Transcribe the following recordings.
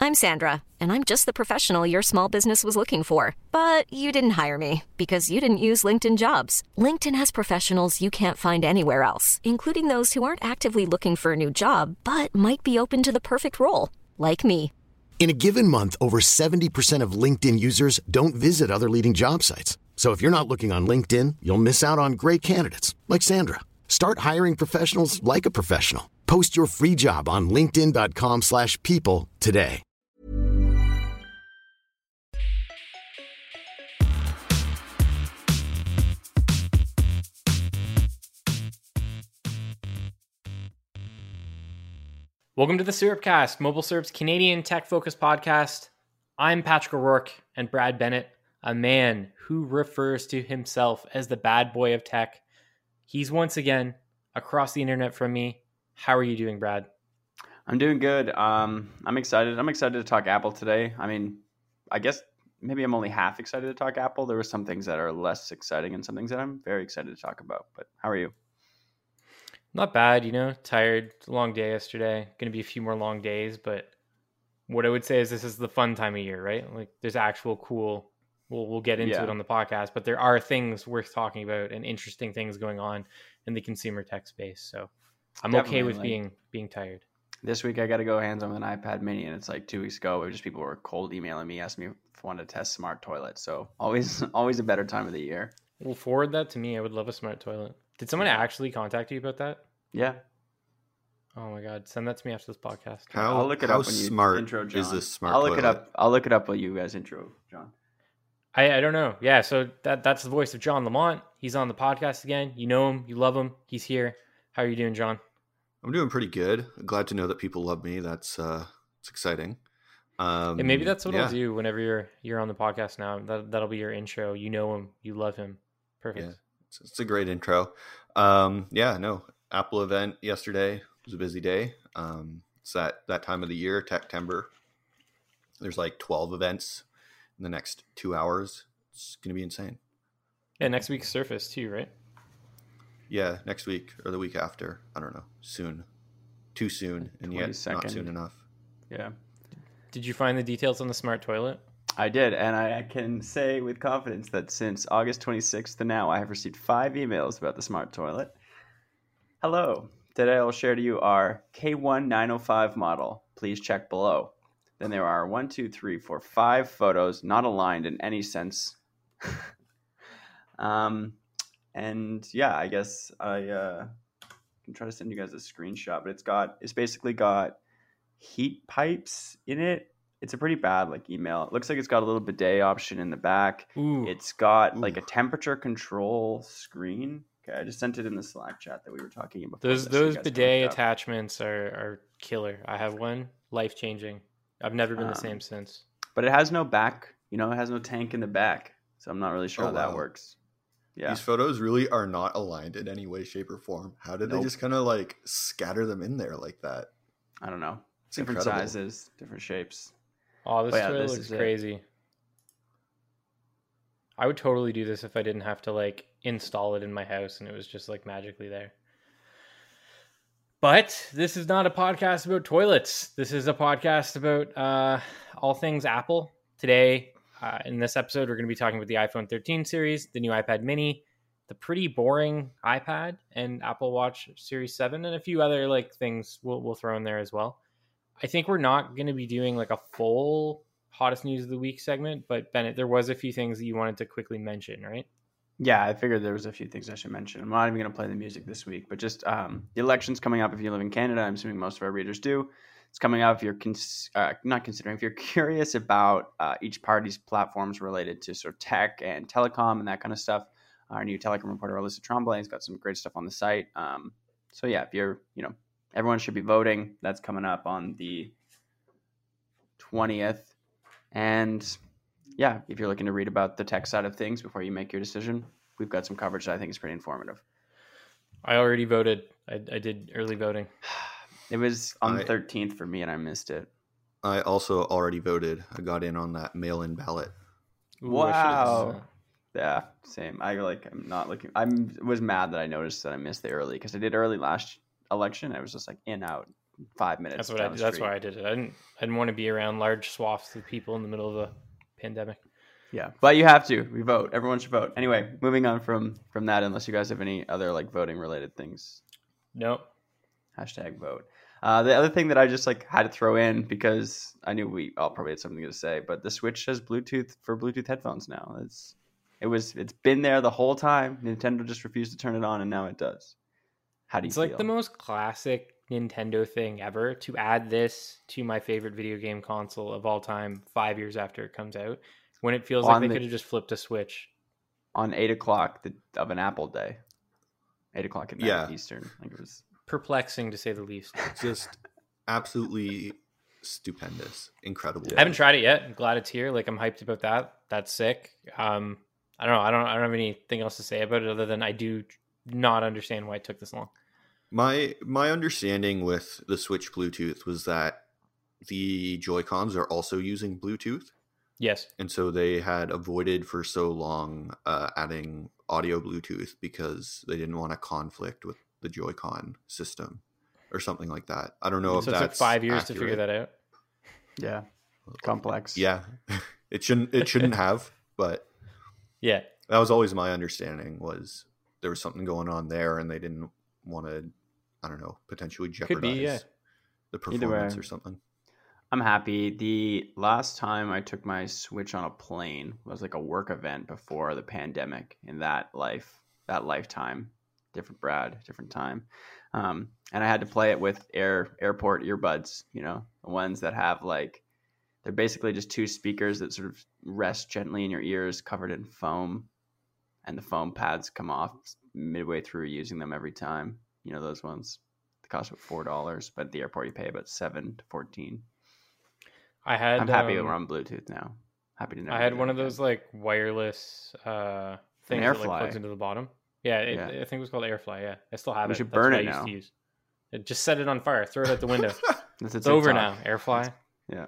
I'm Sandra, and I'm just the professional your small business was looking for. But you didn't hire me because you didn't use LinkedIn Jobs. LinkedIn has professionals you can't find anywhere else, including those who aren't actively looking for a new job, but might be open to the perfect role, like me. In a given month, over 70% of LinkedIn users don't visit other leading job sites. So if you're not looking on LinkedIn, you'll miss out on great candidates like Sandra. Start hiring professionals like a professional. Post your free job on linkedin.com/people today. Welcome to the Syrupcast, Mobile Syrup's Canadian tech-focused podcast. I'm Patrick O'Rourke, and Brad Bennett, a man who refers to himself as the bad boy of tech. He's once again across the internet from me. How are you doing, Brad? I'm doing good. I'm excited. I'm excited to talk Apple today. I mean, I guess maybe I'm only half excited to talk Apple. There were some things that are less exciting and some things that I'm very excited to talk about. But how are you? Not bad, tired. Long day yesterday. Going to be a few more long days, but what I would say is this is the fun time of year, right? Like there's actual cool, we'll get into it on the podcast, but there are things worth talking about and interesting things going on in the consumer tech space. So I'm okay with being tired. This week I got to go hands on with an iPad mini, and it's like 2 weeks ago, just people were cold emailing me, asking me if I wanted to test smart toilet. So always a better time of the year. Well, forward that to me. I would love a smart toilet. Did someone actually contact you about that? Yeah. Oh my God. Send that to me after this podcast. I'll look it up when you smart intro John. Is this smart I'll look toilet? it up. I'll look it up while you guys intro John. I don't know. Yeah, so that's the voice of John Lamont. He's on the podcast again. You know him. You love him. He's here. How are you doing, John? I'm doing pretty good. Glad to know that people love me. That's it's exciting. And maybe that's what I'll do whenever you're on the podcast now. That'll be your intro. You know him. You love him. Perfect. Yeah, it's a great intro. Apple event yesterday was a busy day. It's that time of the year, Techtember. There's like 12 events in the next 2 hours. It's going to be insane. Yeah, next week's Surface too, right? Yeah, next week or the week after. I don't know. Soon. Too soon, and yet not soon enough. Yeah. Did you find the details on the smart toilet? I did, and I can say with confidence that since August 26th to now, I have received 5 emails about the smart toilet. Hello. Today I will share to you our K1905 model. Please check below. Then there are 5 photos not aligned in any sense. And yeah, I guess I can try to send you guys a screenshot, but it's basically got heat pipes in it. It's a pretty bad email. It looks like it's got a little bidet option in the back. Ooh. It's got a temperature control screen. Okay, I just sent it in the Slack chat that we were talking about. Those bidet attachments are killer. I have one, life-changing. I've never been the same since. But it has no back. It has no tank in the back. So I'm not really sure how that works. Yeah. These photos really are not aligned in any way, shape, or form. How did they just kind of scatter them in there like that? I don't know. It's different incredible. sizes, different shapes. Oh, this toilet looks crazy. I would totally do this if I didn't have to install it in my house and it was just magically there. But this is not a podcast about toilets. This is a podcast about all things Apple. Today, in this episode, we're going to be talking about the iPhone 13 series, the new iPad mini, the pretty boring iPad, and Apple Watch Series 7, and a few other things we'll throw in there as well. I think we're not going to be doing a full hottest news of the week segment, but Bennett, there was a few things that you wanted to quickly mention, right? Yeah, I figured there was a few things I should mention. I'm not even going to play the music this week, but just the election's coming up if you live in Canada. I'm assuming most of our readers do. It's coming up if you're if you're curious about each party's platforms related to sort of tech and telecom and that kind of stuff. Our new telecom reporter, Alyssa Tremblay, has got some great stuff on the site. So yeah, if you're, everyone should be voting. That's coming up on the 20th. And yeah, if you're looking to read about the tech side of things before you make your decision, we've got some coverage that I think is pretty informative. I already voted. I did early voting. It was on the 13th for me, and I missed it. I also already voted. I got in on that mail-in ballot. Ooh, wow. Yeah, same. I'm not looking. I was mad that I noticed that I missed the early because I did early last election. I was just in, out, 5 minutes. That's what I did. That's why I did it. I didn't want to be around large swaths of people in the middle of a pandemic. Yeah, but you have to. We vote. Everyone should vote. Anyway, moving on from that, unless you guys have any other like voting related things. Nope. Hashtag vote. The other thing that I just like had to throw in because I knew we all probably had something to say, but the Switch has Bluetooth for Bluetooth headphones now. It's been there the whole time. Nintendo just refused to turn it on, and now it does. How do you feel? It's like the most classic Nintendo thing ever to add this to my favorite video game console of all time 5 years after it comes out, when it feels like they could have just flipped a switch. On 8 o'clock of an Apple day. 8 o'clock at night Eastern. Like it was perplexing to say the least. Just absolutely stupendous. Incredible. I haven't tried it yet. I'm glad it's here. Like, I'm hyped about that. That's sick. I don't know. I don't have anything else to say about it other than I do not understand why it took this long. My understanding with the Switch Bluetooth was that the Joy-Cons are also using Bluetooth. Yes. And so they had avoided for so long adding audio Bluetooth because they didn't want to conflict with the Joy-Con system or something like that. I don't know if that's it took 5 years accurate. to figure that out. Yeah. Complex. Yeah. It shouldn't have, but yeah. That was always my understanding, was there was something going on there and they didn't want to, I don't know, potentially jeopardize the performance or something. I'm happy. The last time I took my Switch on a plane was like a work event before the pandemic in that lifetime. Different Brad, different time. And I had to play it with airport earbuds, the ones that have like, they're basically just two speakers that sort of rest gently in your ears covered in foam. And the foam pads come off midway through using them every time. Those ones. They cost about $4, but at the airport you pay about $7 to $14. I'm happy that we're on Bluetooth now. Happy to know. I had one of those like wireless things that like plugs into the bottom. Yeah, I think it was called Airfly. Yeah, I still have it. We should burn it now. Just set it on fire. Throw it out the window. It's over now. Airfly. Yeah.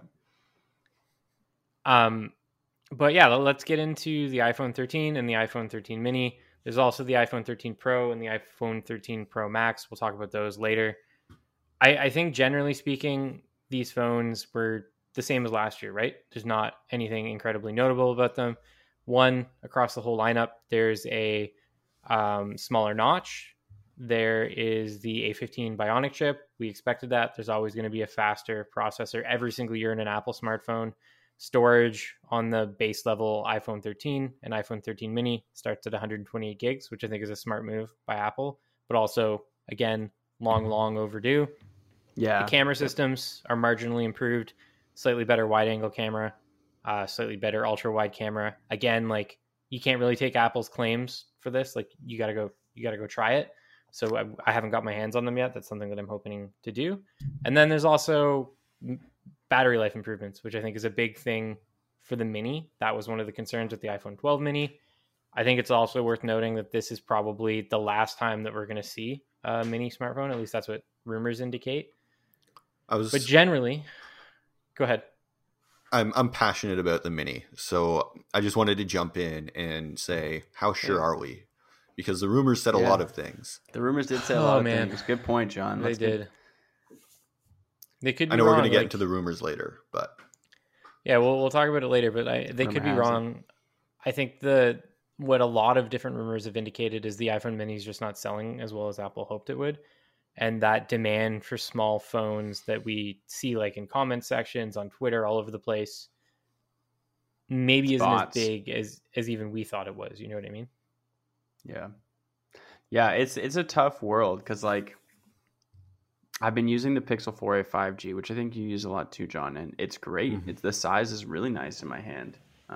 But yeah, let's get into the iPhone 13 and the iPhone 13 mini. There's also the iPhone 13 Pro and the iPhone 13 Pro Max. We'll talk about those later. I think generally speaking, these phones were the same as last year, right? There's not anything incredibly notable about them. One, across the whole lineup, there's a smaller notch. There is the A15 Bionic chip. We expected that. There's always going to be a faster processor every single year in an Apple smartphone. Storage on the base level iPhone 13 and iPhone 13 mini starts at 128 gigs, which I think is a smart move by Apple, but also, again, long overdue. Yeah. The camera systems are marginally improved, slightly better wide angle camera, slightly better ultra wide camera. Again, like, you can't really take Apple's claims for this. Like, you gotta go try it. So I haven't got my hands on them yet. That's something that I'm hoping to do. And then there's also battery life improvements, which I think is a big thing for the mini. That was one of the concerns with the iPhone 12 mini. I think it's also worth noting that this is probably the last time that we're going to see a mini smartphone. At least that's what rumors indicate. But generally, go ahead. I'm passionate about the mini, so I just wanted to jump in and say, how sure are we? Because the rumors said a lot of things. The rumors did say a lot of things. Good point, John. They did. They could be I know wrong. We're going to get into the rumors later, but yeah, we'll talk about it later. But they could be wrong. I think what a lot of different rumors have indicated is the iPhone mini is just not selling as well as Apple hoped it would, and that demand for small phones that we see like in comment sections on Twitter all over the place maybe isn't as big as even we thought it was. You know what I mean? Yeah. It's a tough world because like, I've been using the Pixel 4a 5G, which I think you use a lot too, John, and it's great. Mm-hmm. The size is really nice in my hand,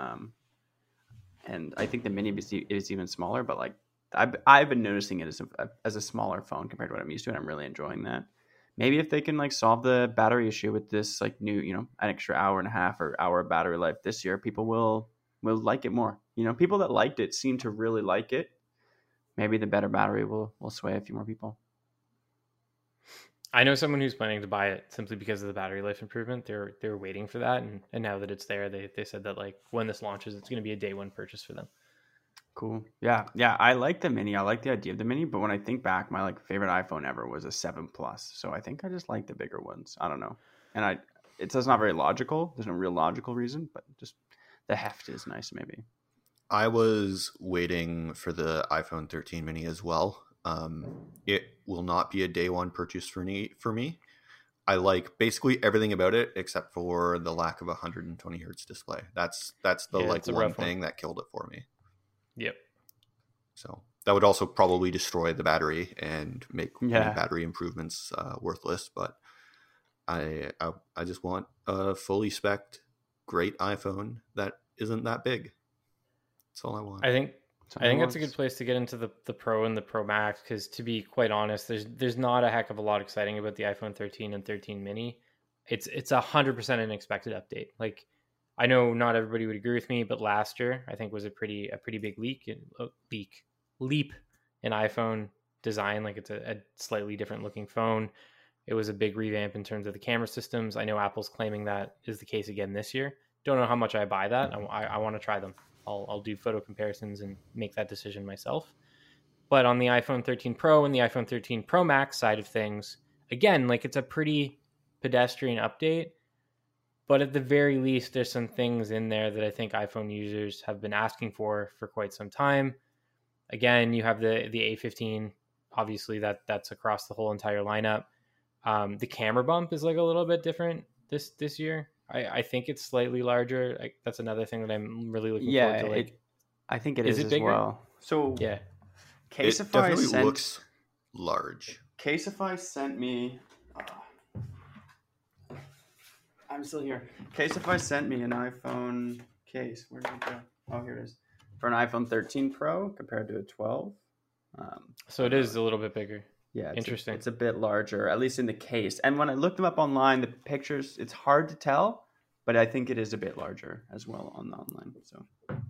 and I think the mini is even smaller. But like, I've been noticing it as a smaller phone compared to what I'm used to, and I'm really enjoying that. Maybe if they can like solve the battery issue with this like new, an extra hour and a half or hour of battery life this year, people will like it more. People that liked it seem to really like it. Maybe the better battery will sway a few more people. I know someone who's planning to buy it simply because of the battery life improvement. They're waiting for that, and now that it's there, they said that like when this launches, it's going to be a day one purchase for them. Cool. Yeah. Yeah. I like the mini. I like the idea of the mini, but when I think back, my like favorite iPhone ever was a 7 Plus. So I think I just like the bigger ones. I don't know. And it's not very logical. There's no real logical reason, but just the heft is nice maybe. I was waiting for the iPhone 13 mini as well. It will not be a day one purchase for me. I like basically everything about it except for the lack of a 120 hertz display. That's the like one thing that killed it for me. Yep. So that would also probably destroy the battery and make any battery improvements worthless. But I just want a fully spec'd great iPhone that isn't that big. That's all I want. I think that's a good place to get into the Pro and the Pro Max, because to be quite honest, there's not a heck of a lot exciting about the iPhone 13 and 13 mini. It's 100% an expected update. Like, I know not everybody would agree with me, but last year I think was a pretty big leap in iPhone design. Like, it's a slightly different looking phone. It was a big revamp in terms of the camera systems. I know Apple's claiming that is the case again this year. Don't know how much I buy that. I want to try them. I'll do photo comparisons and make that decision myself. But on the iPhone 13 Pro and the iPhone 13 Pro Max side of things, again, like, it's a pretty pedestrian update. But at the very least, there's some things in there that I think iPhone users have been asking for quite some time. Again, you have the A15. Obviously, that's across the whole entire lineup. The camera bump is like a little bit different this year. I think it's slightly larger. That's another thing that I'm really looking forward to. Like, I think it is it as bigger? well. So yeah, It definitely looks large. Caseify sent me. I'm still here. Caseify sent me an iPhone case. Where did it go? Oh, here it is. For an iPhone 13 Pro compared to a 12. So it is a little bit bigger. Yeah, interesting. It's a bit larger, at least in the case. And when I looked them up online, the pictures, it's hard to tell, but I think it is a bit larger as well online. So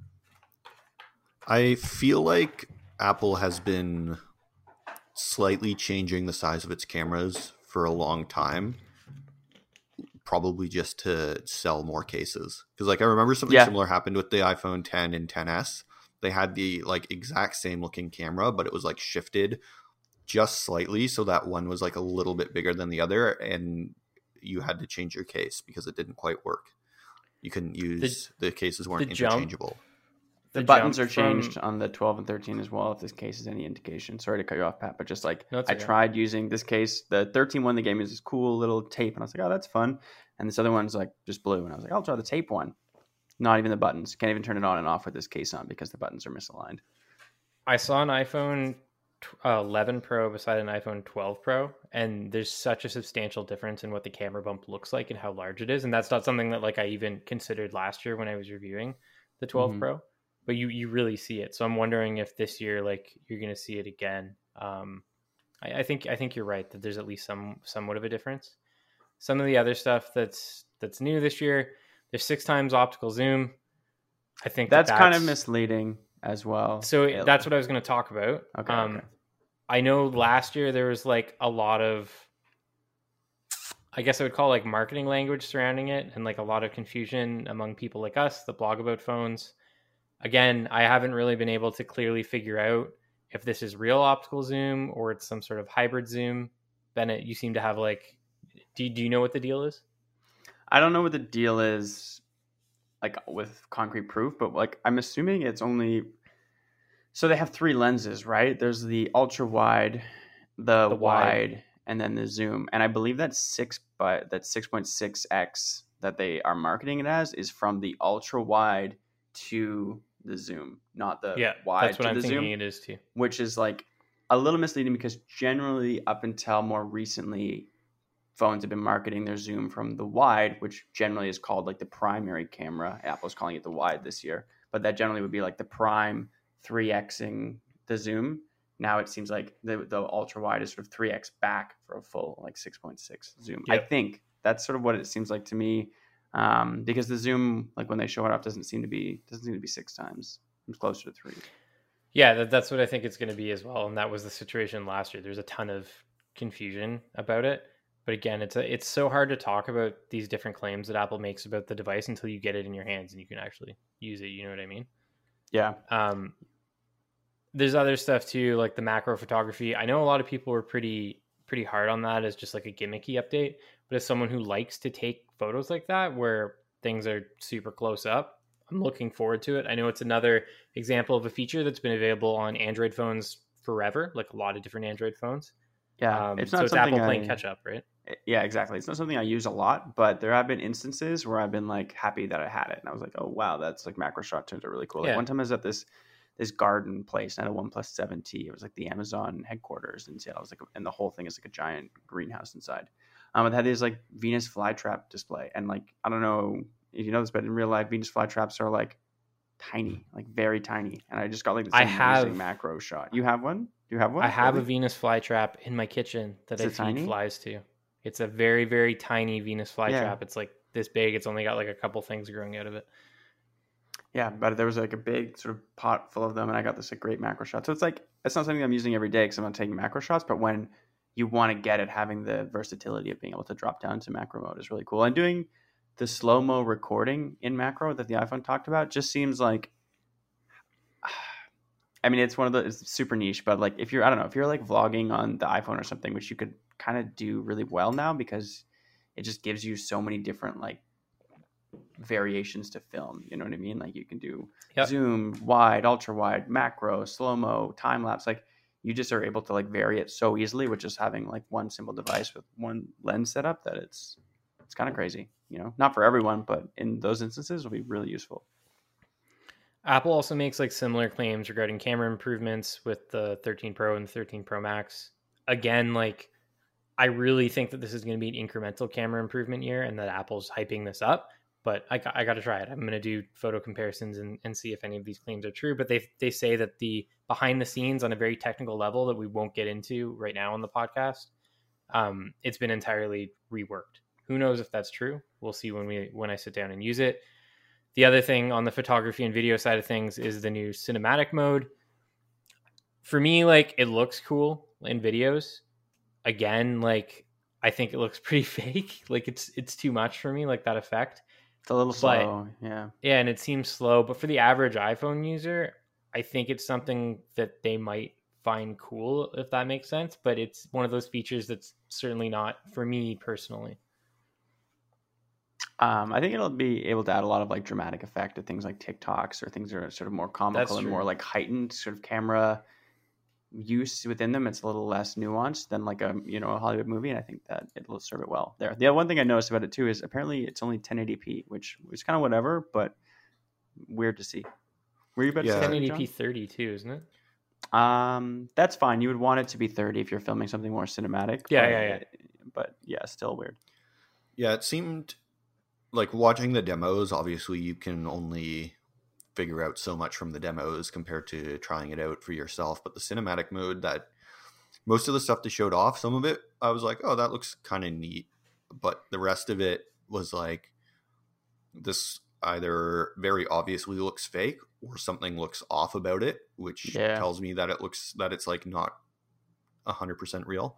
I feel like Apple has been slightly changing the size of its cameras for a long time, probably just to sell more cases. Because like I remember something similar happened with the iPhone 10 and 10s. They had the like exact same looking camera, but it was like shifted just slightly so that one was like a little bit bigger than the other, and you had to change your case because it didn't quite work. You couldn't use the cases weren't interchangeable. The buttons are changed on the 12 and 13 as well, if this case is any indication. Sorry to cut you off, Pat, but just like I tried using this case. The 13 one they gave me is this cool little tape, and I was like, oh, that's fun. And this other one's like just blue, and I was like, I'll try the tape one. Not even the buttons. Can't even turn it on and off with this case on because the buttons are misaligned. I saw an iPhone 11 Pro beside an iPhone 12 Pro, and there's such a substantial difference in what the camera bump looks like and how large it is. And that's not something that like I even considered last year when I was reviewing the 12 Pro, but you really see it. So I'm wondering if this year, like, you're going to see it again. I think you're right that there's at least somewhat of a difference. Some of the other stuff that's new this year, there's 6 times optical zoom. I think that's kind of misleading as well. So that's what I was going to talk about. Okay. I know last year there was like a lot of, I guess I would call like marketing language surrounding it, and like a lot of confusion among people like us that blog about phones. Again, I haven't really been able to clearly figure out if this is real optical zoom or it's some sort of hybrid zoom. Bennett, you seem to have like, do you know what the deal is? I don't know what the deal is like with concrete proof, but like I'm assuming it's only, so they have 3 lenses, right? There's the ultra wide, the wide, and then the zoom. And I believe that 6.6x that they are marketing it as is from the ultra wide to the zoom, not the wide that's what to I'm the thinking zoom, it is too. which is like a little misleading because generally up until more recently, phones have been marketing their zoom from the wide, which generally is called like the primary camera. Apple's calling it the wide this year, but that generally would be like the prime 3xing the zoom. Now it seems like the ultra wide is sort of 3x back for a full like 6.6 zoom. Yep. I think that's sort of what it seems like to me, because the zoom, like when they show it off, doesn't seem to be 6 times. It's closer to 3. Yeah, that's what I think it's going to be as well. And that was the situation last year. There's a ton of confusion about it. But again, it's so hard to talk about these different claims that Apple makes about the device until you get it in your hands and you can actually use it. You know what I mean? Yeah. there's other stuff too, like the macro photography. I know a lot of people were pretty hard on that as just like a gimmicky update, but as someone who likes to take photos like that where things are super close up, I'm looking forward to it. I know it's another example of a feature that's been available on Android phones forever, like a lot of different Android phones. Yeah, it's not Apple playing catch up, right? Yeah, exactly. It's not something I use a lot, but there have been instances where I've been like happy that I had it, and I was like, oh wow, that's like macro shot turns out really cool. Like one time I was at this garden place and I had a OnePlus 7T. It was like the Amazon headquarters in Seattle. It was like, and the whole thing is like a giant greenhouse inside. It had this like Venus flytrap display, and like I don't know if you know this, but in real life, Venus flytraps are like tiny, like very tiny. And I just got like this amazing macro shot. You have one? Do you have one? I have a Venus flytrap in my kitchen that I feed flies to. It's a very, very tiny Venus flytrap. It's like this big. It's only got like a couple things growing out of it. Yeah, but there was like a big sort of pot full of them, and I got this like great macro shot. So it's like it's not something I'm using every day because I'm not taking macro shots, but when you want to get it, having the versatility of being able to drop down to macro mode is really cool. And doing the slow-mo recording in macro that the iPhone talked about just seems like, I mean, it's one of the, it's super niche, but like if you're, I don't know, if you're like vlogging on the iPhone or something, which you could kind of do really well now because it just gives you so many different like variations to film. You know what I mean? Like you can do zoom, wide, ultra wide, macro, slow-mo, time lapse. Like you just are able to like vary it so easily with just having like one simple device with one lens setup that it's kind of crazy, you know, not for everyone, but in those instances will be really useful. Apple also makes like similar claims regarding camera improvements with the 13 Pro and the 13 Pro Max. Again, like I really think that this is going to be an incremental camera improvement year and that Apple's hyping this up, but I got to try it. I'm going to do photo comparisons and see if any of these claims are true. But they say that the behind the scenes on a very technical level that we won't get into right now on the podcast, it's been entirely reworked. Who knows if that's true? We'll see when I sit down and use it. The other thing on the photography and video side of things is the new cinematic mode. For me, like it looks cool in videos. Again, like I think it looks pretty fake. Like it's too much for me, like that effect. It's a little slow, yeah. Yeah, and it seems slow. But for the average iPhone user, I think it's something that they might find cool, if that makes sense. But it's one of those features that's certainly not for me personally. I think it'll be able to add a lot of like dramatic effect to things like TikToks or things that are sort of more comical and more like heightened sort of camera use within them. It's a little less nuanced than like a Hollywood movie, and I think that it'll serve it well there. The one thing I noticed about it too is apparently it's only 1080p, which is kind of whatever, but weird to see. Were you about to say 1080p 30 too, isn't it? That's fine. You would want it to be 30 if you're filming something more cinematic. Yeah. But yeah, still weird. Yeah, it seemed like watching the demos, obviously you can only figure out so much from the demos compared to trying it out for yourself. But the cinematic mode, that most of the stuff they showed off, some of it I was like, oh, that looks kind of neat. But the rest of it was like, this either very obviously looks fake or something looks off about it, which tells me that it's like not 100% real.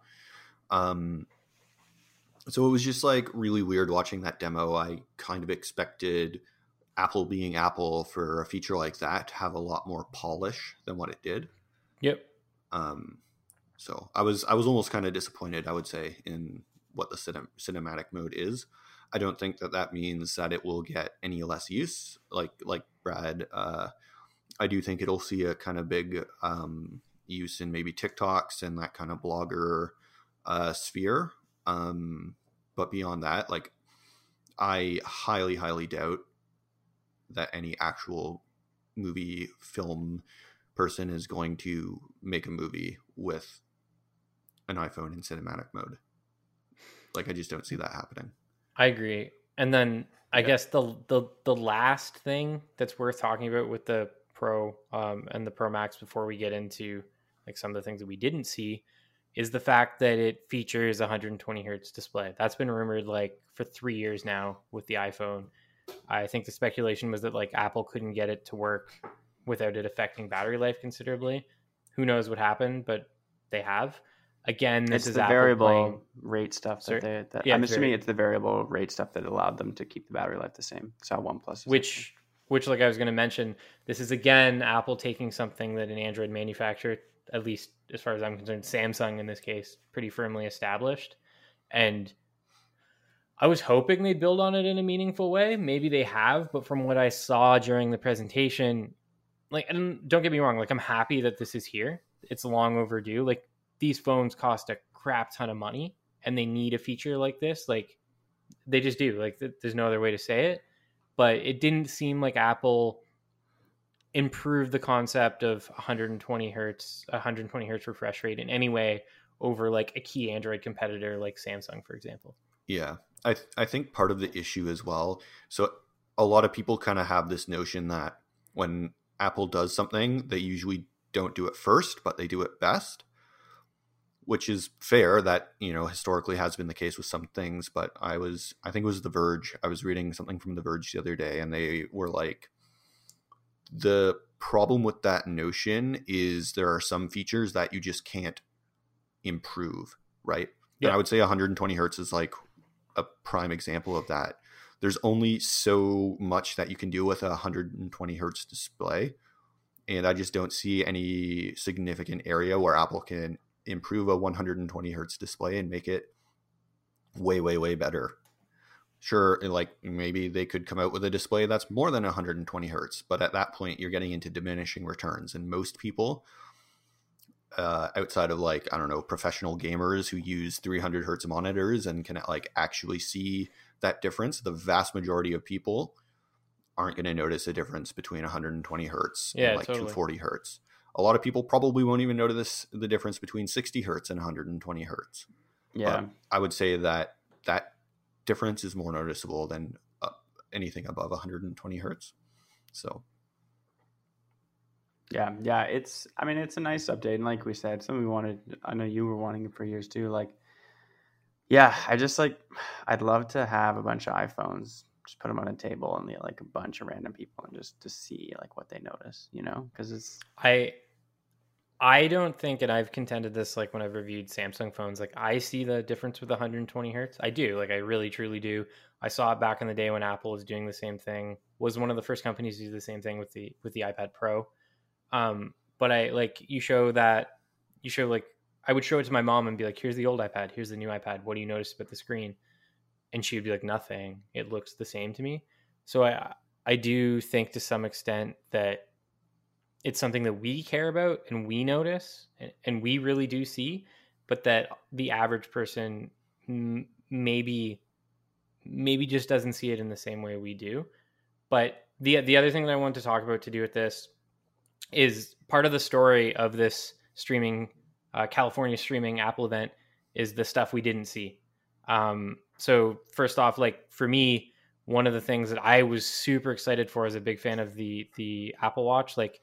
So it was just like really weird watching that demo. I kind of expected Apple being Apple for a feature like that to have a lot more polish than what it did. Yep. So I was almost kind of disappointed, I would say, in what the cinematic mode is. I don't think that means that it will get any less use. Like Brad, I do think it'll see a kind of big use in maybe TikToks and that kind of blogger sphere. But beyond that, like I highly, highly doubt that any actual movie film person is going to make a movie with an iPhone in cinematic mode. Like I just don't see that happening. I agree. And then I guess the last thing that's worth talking about with the Pro and the Pro Max before we get into like some of the things that we didn't see is the fact that it features 120 hertz display. That's been rumored like for 3 years now with the iPhone. I think the speculation was that like Apple couldn't get it to work without it affecting battery life considerably. Who knows what happened, but they have. Again, this is the Apple variable rate stuff I'm assuming very... it's the variable rate stuff that allowed them to keep the battery life the same. So OnePlus, which which like I was going to mention, this is again Apple taking something that an Android manufacturer, at least as far as I'm concerned, Samsung in this case, pretty firmly established. And I was hoping they'd build on it in a meaningful way. Maybe they have, but from what I saw during the presentation, like, and don't get me wrong, like I'm happy that this is here. It's long overdue. Like these phones cost a crap ton of money and they need a feature like this. Like they just do. Like there's no other way to say it. But it didn't seem like Apple improved the concept of 120 hertz refresh rate in any way over like a key Android competitor like Samsung, for example. Yeah, I think part of the issue as well. So a lot of people kind of have this notion that when Apple does something, they usually don't do it first, but they do it best, which is fair. That, you know, historically has been the case with some things. But I think it was The Verge. I was reading something from The Verge the other day, and they were like, the problem with that notion is there are some features that you just can't improve, right? Yeah. And I would say 120 hertz is like a prime example of that. There's only so much that you can do with a 120 hertz display. And I just don't see any significant area where Apple can improve a 120 hertz display and make it way, way, way better. Sure, like maybe they could come out with a display that's more than 120 hertz, but at that point you're getting into diminishing returns. And most people, outside of like, I don't know, professional gamers who use 300 hertz monitors and can like actually see that difference, the vast majority of people aren't going to notice a difference between 120 hertz and like 240 hertz. A lot of people probably won't even notice the difference between 60 hertz and 120 hertz. Yeah, but I would say that difference is more noticeable than anything above 120 hertz. So yeah, it's a nice update, and like we said, something we wanted. I know you were wanting it for years too. Like, yeah, I'd love to have a bunch of iPhones, just put them on a table and like a bunch of random people, and just to see like what they notice, you know, because it's I don't think, and I've contended this like when I've reviewed Samsung phones, like I see the difference with 120 hertz. I do, like I really truly do. I saw it back in the day when Apple was doing the same thing, was one of the first companies to do the same thing with the iPad Pro. But I like you show like I would show it to my mom and be like, here's the old iPad, here's the new iPad. What do you notice about the screen? And she would be like, nothing. It looks the same to me. So I do think to some extent that it's something that we care about and we notice and we really do see, but that the average person maybe just doesn't see it in the same way we do. But the other thing that I wanted to talk about to do with this is part of the story of this streaming, California streaming Apple event is the stuff we didn't see. So first off, like for me, one of the things that I was super excited for as a big fan of the Apple Watch, like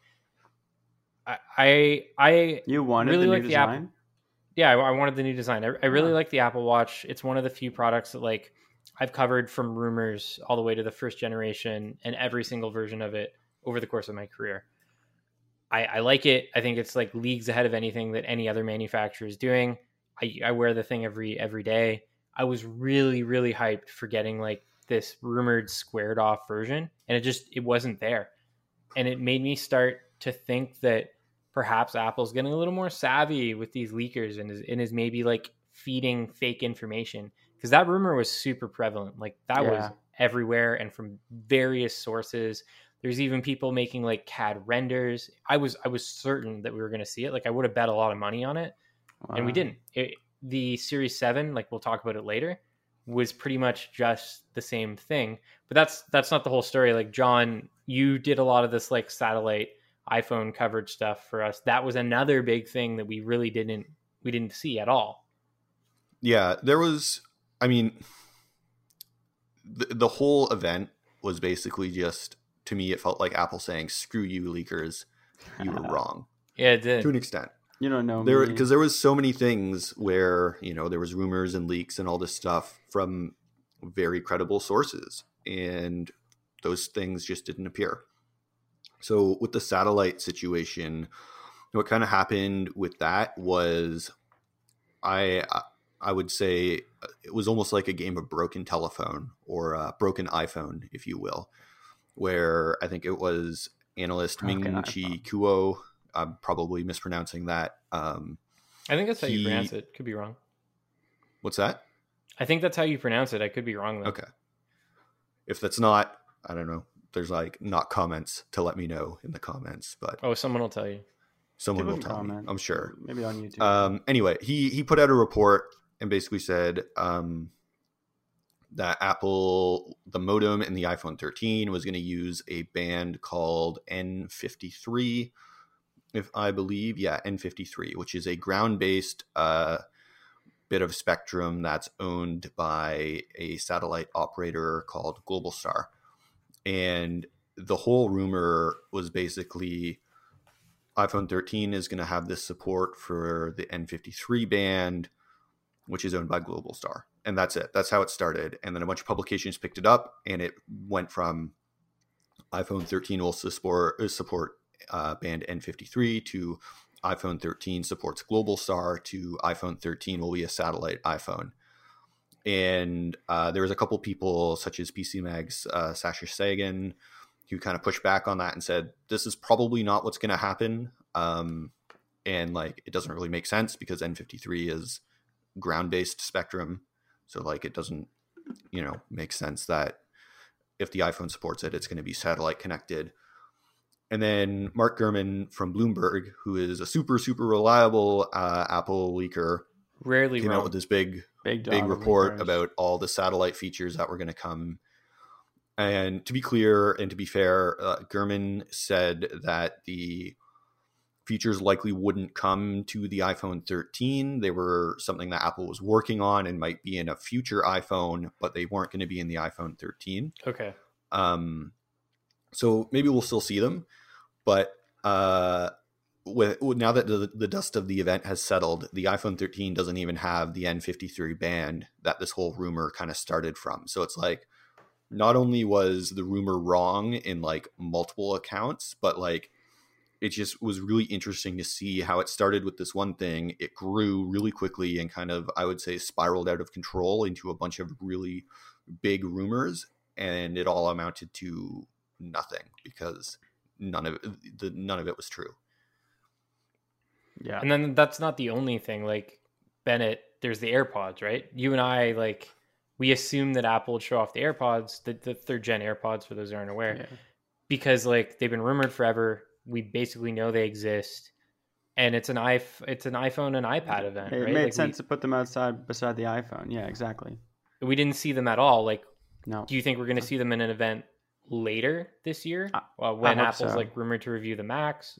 I you wanted really the like new the design? Apple. Yeah, I wanted the new design. I really like the Apple Watch. It's one of the few products that like I've covered from rumors all the way to the first generation and every single version of it over the course of my career. I like it. I think it's like leagues ahead of anything that any other manufacturer is doing. I wear the thing every day. I was really, really hyped for getting like this rumored squared off version, and it wasn't there. And it made me start to think that perhaps Apple's getting a little more savvy with these leakers and is maybe like feeding fake information, because that rumor was super prevalent. Like that was everywhere and from various sources. There's even people making like CAD renders. I was certain that we were going to see it. Like I would have bet a lot of money on it, and we didn't. The Series 7, like we'll talk about it later, was pretty much just the same thing. But that's not the whole story. Like John, you did a lot of this like satellite iPhone coverage stuff for us. That was another big thing that we really didn't see at all. Yeah, there was, I mean, the whole event was basically just, to me, it felt like Apple saying, screw you leakers, you were wrong. Yeah, it did. To an extent. You don't know me. Because there was so many things where, you know, there was rumors and leaks and all this stuff from very credible sources, and those things just didn't appear. So with the satellite situation, what kind of happened with that was I would say it was almost like a game of broken telephone or a broken iPhone, if you will. where I think it was analyst Ming-Chi Kuo. I'm probably mispronouncing that. I think that's how you pronounce it. Could be wrong. What's that? I think that's how you pronounce it. I could be wrong though. Okay. If that's not, I don't know. There's like not comments to let me know in the comments, but someone will tell you. Someone will tell me, I'm sure. Maybe on YouTube. Anyway, he put out a report and basically said that Apple, the modem in the iPhone 13 was going to use a band called N53, if I believe. Yeah, N53, which is a ground-based bit of spectrum that's owned by a satellite operator called Globalstar. And the whole rumor was basically iPhone 13 is going to have this support for the N53 band, which is owned by Globalstar. And that's it. That's how it started. And then a bunch of publications picked it up, and it went from iPhone 13 will support band N53 to iPhone 13 supports Globalstar to iPhone 13 will be a satellite iPhone. And there was a couple people such as PC Mag's Sasha Sagan who kind of pushed back on that and said, this is probably not what's going to happen. And like, it doesn't really make sense because N53 is ground-based spectrum. So like, it doesn't, make sense that if the iPhone supports it, it's going to be satellite connected. And then Mark Gurman from Bloomberg, who is a super, super reliable Apple leaker, rarely came wrong. out with this big report about all the satellite features that were going to come. And to be clear and to be fair, Gurman said that the features likely wouldn't come to the iPhone 13. They were something that Apple was working on and might be in a future iPhone, but they weren't going to be in the iPhone 13. Okay. So maybe we'll still see them, but now that the dust of the event has settled, the iPhone 13 doesn't even have the N53 band that this whole rumor kind of started from. So it's like, not only was the rumor wrong in like multiple accounts, but like it just was really interesting to see how it started with this one thing. It grew really quickly and kind of, I would say, spiraled out of control into a bunch of really big rumors, and it all amounted to nothing because none of it was true. Yeah. And then that's not the only thing. Like, Bennett, there's the AirPods, right? You and I, like, we assume that Apple would show off the AirPods, the third gen AirPods, for those who aren't aware, because like they've been rumored forever. We basically know they exist, and it's an iPhone and iPad event. It right? made like sense to put them outside beside the iPhone. Yeah, exactly. We didn't see them at all. Like, no. Do you think we're going to see them in an event later this year when Apple's like rumored to reveal the Macs?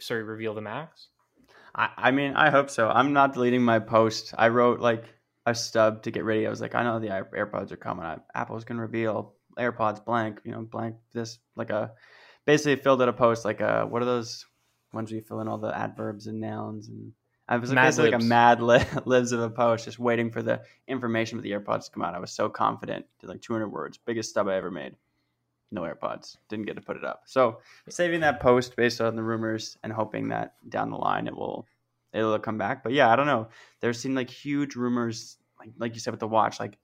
I mean, I hope so. I'm not deleting my post. I wrote like a stub to get ready. I was like, I know the AirPods are coming. Apple's going to reveal AirPods blank, blank this, like basically filled out a post like what are those ones where you fill in all the adverbs and nouns? And I was basically like a mad libs of a post, just waiting for the information with the AirPods to come out. I was so confident. Did like 200 words, biggest stub I ever made. No AirPods. Didn't get to put it up. So saving that post based on the rumors and hoping that down the line it'll come back. But yeah, I don't know. There seemed like huge rumors, like you said with the watch, like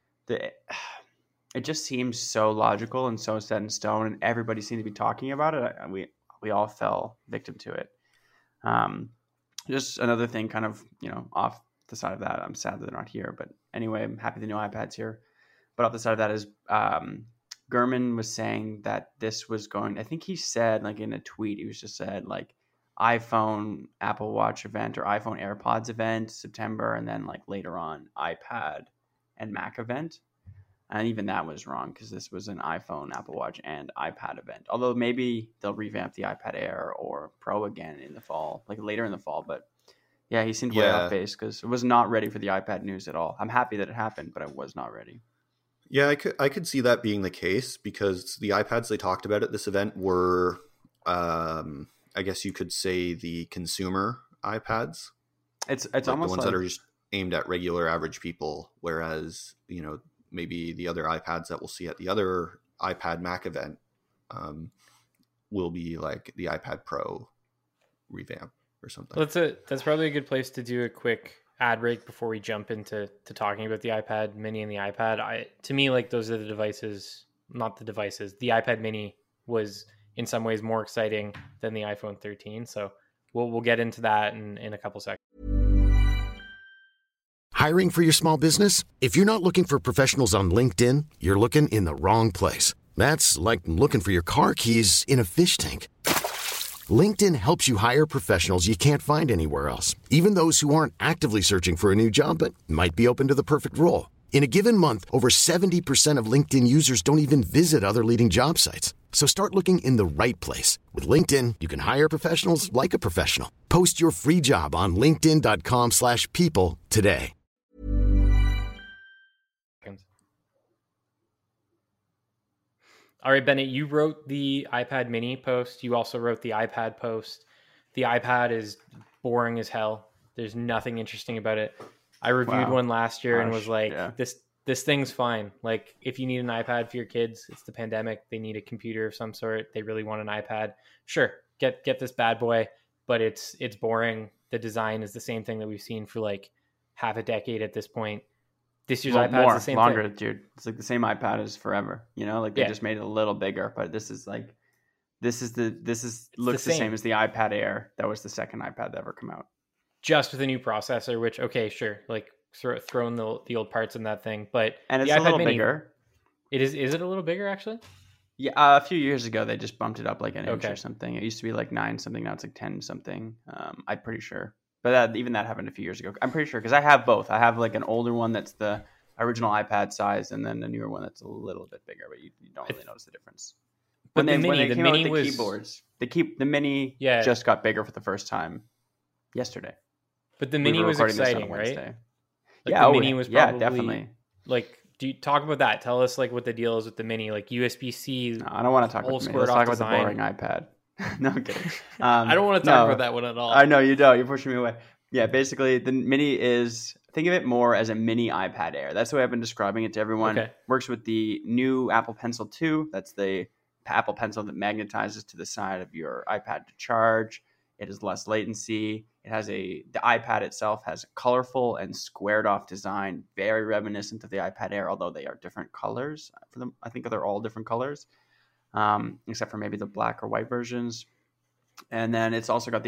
it just seems so logical and so set in stone, and everybody seemed to be talking about it. We all fell victim to it. Just another thing, kind of off the side of that. I'm sad that they're not here, but anyway, I'm happy the new iPad's here. But off the side of that is Gurman was saying that this was going. I think he said like in a tweet, he was just said like iPhone Apple Watch event or iPhone AirPods event September, and then like later on iPad and Mac event. And even that was wrong because this was an iPhone, Apple Watch, and iPad event. Although maybe they'll revamp the iPad Air or Pro again in the fall, like later in the fall. But yeah, he seemed way off base because it was not ready for the iPad news at all. I'm happy that it happened, but it was not ready. Yeah, I could see that being the case because the iPads they talked about at this event were, I guess you could say, the consumer iPads. It's like almost the ones like, that are just aimed at regular average people, whereas maybe the other iPads that we'll see at the other iPad Mac event will be like the iPad Pro revamp or something. That's probably a good place to do a quick ad break before we jump into talking about the iPad Mini and the iPad. To me, like those are the devices, not the devices. The iPad Mini was in some ways more exciting than the iPhone 13. So we'll get into that in a couple seconds. Hiring for your small business? If you're not looking for professionals on LinkedIn, you're looking in the wrong place. That's like looking for your car keys in a fish tank. LinkedIn helps you hire professionals you can't find anywhere else, even those who aren't actively searching for a new job but might be open to the perfect role. In a given month, over 70% of LinkedIn users don't even visit other leading job sites. So start looking in the right place. With LinkedIn, you can hire professionals like a professional. Post your free job on linkedin.com/people today. All right, Bennett, you wrote the iPad mini post. You also wrote the iPad post. The iPad is boring as hell. There's nothing interesting about it. I reviewed one last year and was like, this thing's fine. Like, if you need an iPad for your kids, it's the pandemic. They need a computer of some sort. They really want an iPad. Sure, get this bad boy, but it's boring. The design is the same thing that we've seen for like half a decade at this point. This year's iPad is the same longer, thing. dude. It's like the same iPad as forever. You know, like they just made it a little bigger, but this is looks the same as the iPad Air. That was the second iPad that ever come out. Just with a new processor, which sure, like throw in the old parts in that thing, but and it's the a iPad little mini, bigger. It is. Is it a little bigger actually? Yeah, a few years ago they just bumped it up like an inch Okay. or something. It used to be like 9 something, now it's like 10 something. I'm pretty sure, but even that happened a few years ago. I'm pretty sure because I have both. I have like an older one that's the original iPad size, and then a newer one that's a little bit bigger, but you don't really notice the difference. But When they came out with the was keyboards, the mini just got bigger for the first time yesterday. But the mini was recording this on exciting, right? Wednesday. Like the mini was probably, definitely. Like, do you talk about that? Tell us like what the deal is with the mini, like USB-C. No, I don't want to talk about the mini. Let's talk about the boring iPad. No, I'm kidding. I don't want to talk about that one at all. I know you don't. You're pushing me away. Yeah, basically the mini is, think of it more as a mini iPad Air. That's the way I've been describing it to everyone. Okay. Works with the new Apple Pencil 2. That's the Apple Pencil that magnetizes to the side of your iPad to charge. It has less latency. It has the iPad itself has a colorful and squared off design, very reminiscent of the iPad Air, although they are different colors for them. I think they're all different colors, except for maybe the black or white versions. And then it's also got the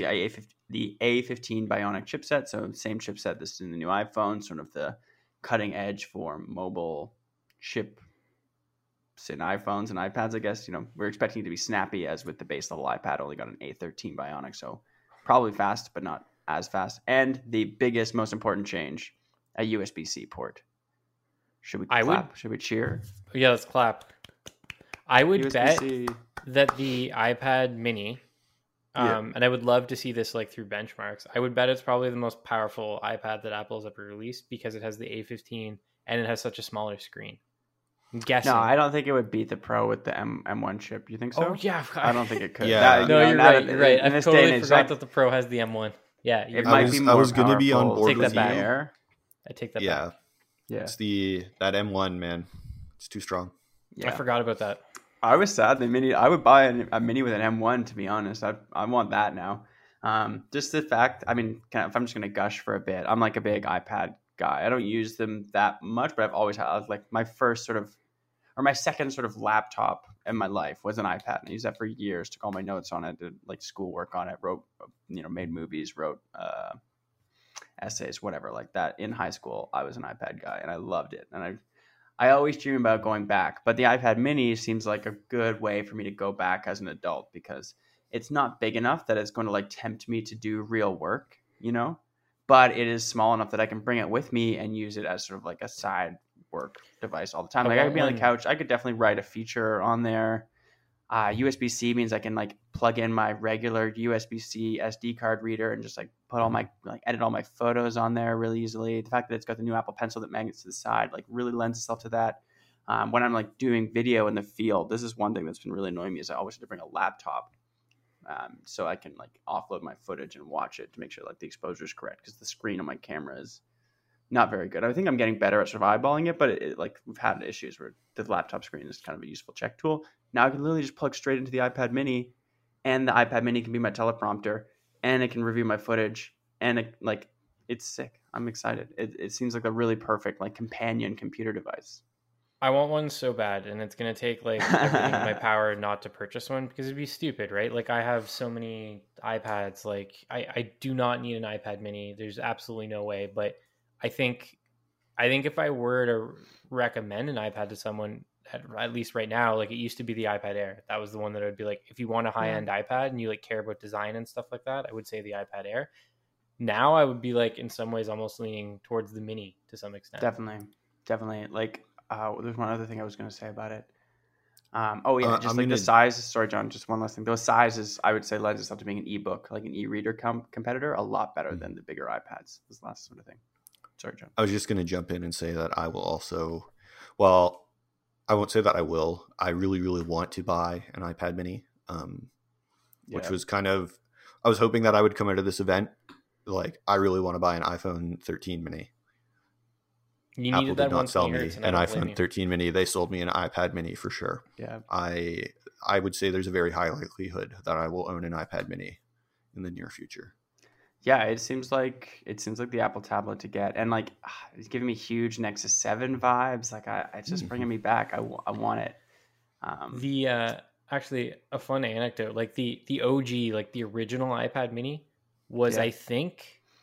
A15 Bionic chipset. So same chipset that's in the new iPhone, sort of the cutting edge for mobile chips in iPhones and iPads, I guess. You know, we're expecting it to be snappy, as with the base level iPad only got an A13 Bionic. So probably fast, but not as fast. And the biggest, most important change, a USB-C port. Should we clap? Should we cheer? Yeah, let's clap. I would USB-C. bet that the iPad mini, and I would love to see this like through benchmarks. I would bet it's probably the most powerful iPad that Apple's ever released because it has the A15 and it has such a smaller screen. I'm guessing. No, I don't think it would beat the Pro with the M1 chip. You think so? Oh, yeah. I don't think it could. Yeah. You're right. I totally forgot that the Pro has the M1. Yeah. I was going to be on board take with that you. back. I take that back. Yeah. It's that M1, man. It's too strong. Yeah. I forgot about that. I was sad. I would buy a mini with an M1, to be honest. I want that now. Just the fact, I mean, if I'm just going to gush for a bit, I'm like a big iPad guy. I don't use them that much, but I've always had like my second sort of laptop in my life was an iPad. And I used that for years, took all my notes on it, did like schoolwork on it, wrote, made movies, wrote essays, whatever like that. In high school, I was an iPad guy and I loved it. And I always dream about going back, but the iPad mini seems like a good way for me to go back as an adult because it's not big enough that it's going to like tempt me to do real work, but it is small enough that I can bring it with me and use it as sort of like a side work device all the time. Like I could be on the couch. I could definitely write a feature on there. USB-C means I can like plug in my regular USB-C SD card reader and just like put all my edit all my photos on there really easily. The fact that it's got the new Apple Pencil that magnets to the side like really lends itself to that. When I'm like doing video in the field, this is one thing that's been really annoying me is I always have to bring a laptop so I can like offload my footage and watch it to make sure like the exposure is correct because the screen on my camera is not very good. I think I'm getting better at sort of eyeballing it, but it like we've had issues where the laptop screen is kind of a useful check tool. Now I can literally just plug straight into the iPad mini, and the iPad mini can be my teleprompter, and it can review my footage, and it's sick. I'm excited. It seems like a really perfect like companion computer device. I want one so bad, and it's gonna take like everything in my power not to purchase one because it'd be stupid, right? Like I have so many iPads. Like I do not need an iPad mini. There's absolutely no way. But I think if I were to recommend an iPad to someone, at least right now, like it used to be the iPad Air. That was the one that I would be like, if you want a high end iPad and you like care about design and stuff like that, I would say the iPad Air. Now I would be like in some ways almost leaning towards the mini to some extent. Definitely. Like there's one other thing I was going to say about it. The size. Sorry, John. Just one last thing. Those sizes, I would say, lends itself to being an ebook, like an e-reader competitor, a lot better than the bigger iPads. This last sort of thing. Sorry, John. I was just going to jump in and say that I will also, well, I won't say that I will. I really, really want to buy an iPad mini, which was kind of, I was hoping that I would come out of this event like, I really want to buy an iPhone 13 mini. You Apple needed did that not sell me an an iPhone 13 mini. They sold me an iPad mini for sure. Yeah. I would say there's a very high likelihood that I will own an iPad mini in the near future. Yeah, it seems like the Apple tablet to get, and like it's giving me huge Nexus 7 vibes. Like it's just bringing me back. I want it. Actually a fun anecdote, like the OG, like the original iPad mini was, I think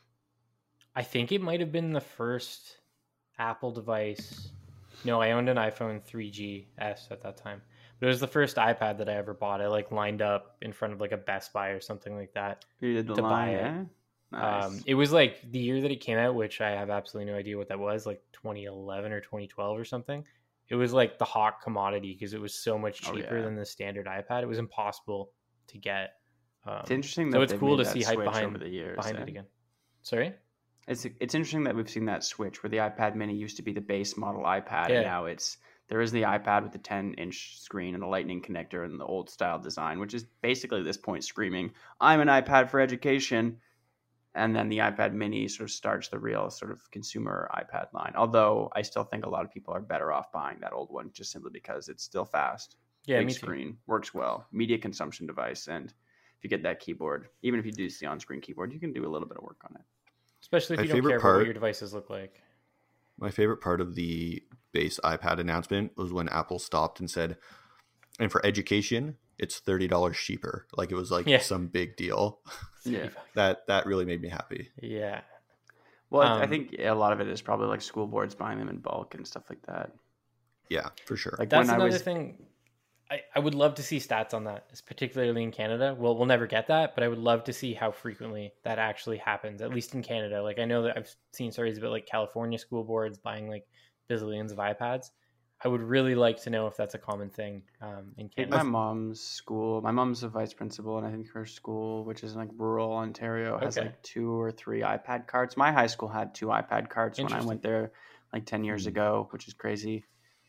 it might have been the first Apple device. No, I owned an iPhone 3GS at that time, but it was the first iPad that I ever bought. I like lined up in front of like a Best Buy or something like that You did the to line, buy it. eh? Nice. It was like the year that it came out, which I have absolutely no idea what that was, like 2011 or 2012 or something. It was like the hot commodity because it was so much cheaper than the standard iPad. It was impossible to get. It's interesting so that it's cool to see hype switch behind over the years, it again. Sorry? It's interesting that we've seen that switch where the iPad mini used to be the base model iPad, and now there is the iPad with the 10-inch screen and the lightning connector and the old style design, which is basically at this point screaming, I'm an iPad for education. And then the iPad mini sort of starts the real sort of consumer iPad line. Although I still think a lot of people are better off buying that old one just simply because it's still fast. Yeah, big screen, works well, media consumption device. And if you get that keyboard, even if you do see on-screen keyboard, you can do a little bit of work on it. Especially if you don't care about what your devices look like. My favorite part of the base iPad announcement was when Apple stopped and said, and for education, it's $30 cheaper. Like it was like some big deal. Yeah. That really made me happy. Yeah. Well, I think a lot of it is probably like school boards buying them in bulk and stuff like that. Yeah, for sure. Like that's another thing. I would love to see stats on that, particularly in Canada. Well, we'll never get that, but I would love to see how frequently that actually happens, at least in Canada. Like I know that I've seen stories about like California school boards buying like bazillions of iPads. I would really like to know if that's a common thing in Canada. My mom's a vice principal, and I think her school, which is in like rural Ontario, has like 2 or 3 iPad carts. My high school had 2 iPad carts when I went there like 10 years ago, which is crazy.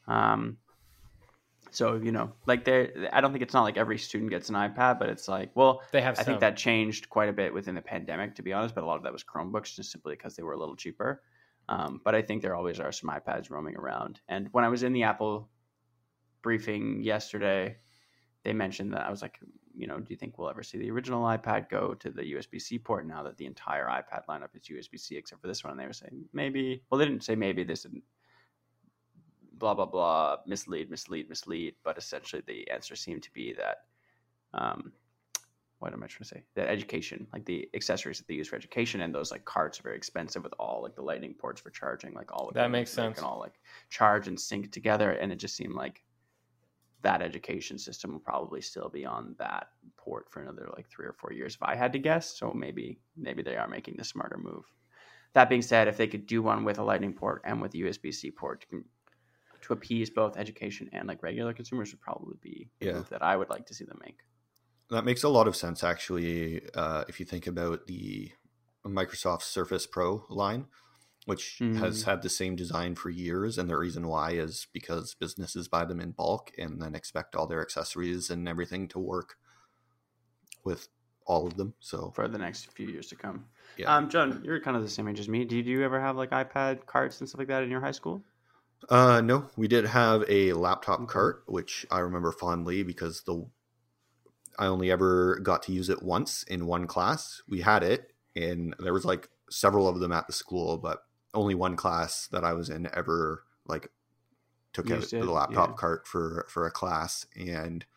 So, like I don't think it's not like every student gets an iPad, but it's like, well, I think that changed quite a bit within the pandemic, to be honest, but a lot of that was Chromebooks just simply because they were a little cheaper. But I think there always are some iPads roaming around. And when I was in the Apple briefing yesterday, they mentioned that I was like, do you think we'll ever see the original iPad go to the USB-C port now that the entire iPad lineup is USB-C except for this one? And they were saying maybe. Well, they didn't say maybe. They said blah, blah, blah, mislead. But essentially the answer seemed to be that what am I trying to say? That education, like the accessories that they use for education, and those like carts are very expensive with all like the lightning ports for charging, like all of that makes sense, and all like charge and sync together. And it just seemed like that education system will probably still be on that port for another like 3 or 4 years, if I had to guess. So maybe they are making the smarter move. That being said, if they could do one with a lightning port and with a USB-C port to appease both education and like regular consumers, would probably be a move that I would like to see them make. That makes a lot of sense, actually, if you think about the Microsoft Surface Pro line, which has had the same design for years. And the reason why is because businesses buy them in bulk and then expect all their accessories and everything to work with all of them. So for the next few years to come. Yeah. John, you're kind of the same age as me. Did you ever have like iPad carts and stuff like that in your high school? No, we did have a laptop cart, which I remember fondly because I only ever got to use it once in one class. We had it, and there was like several of them at the school, but only one class that I was in ever like took out the laptop cart for a class, and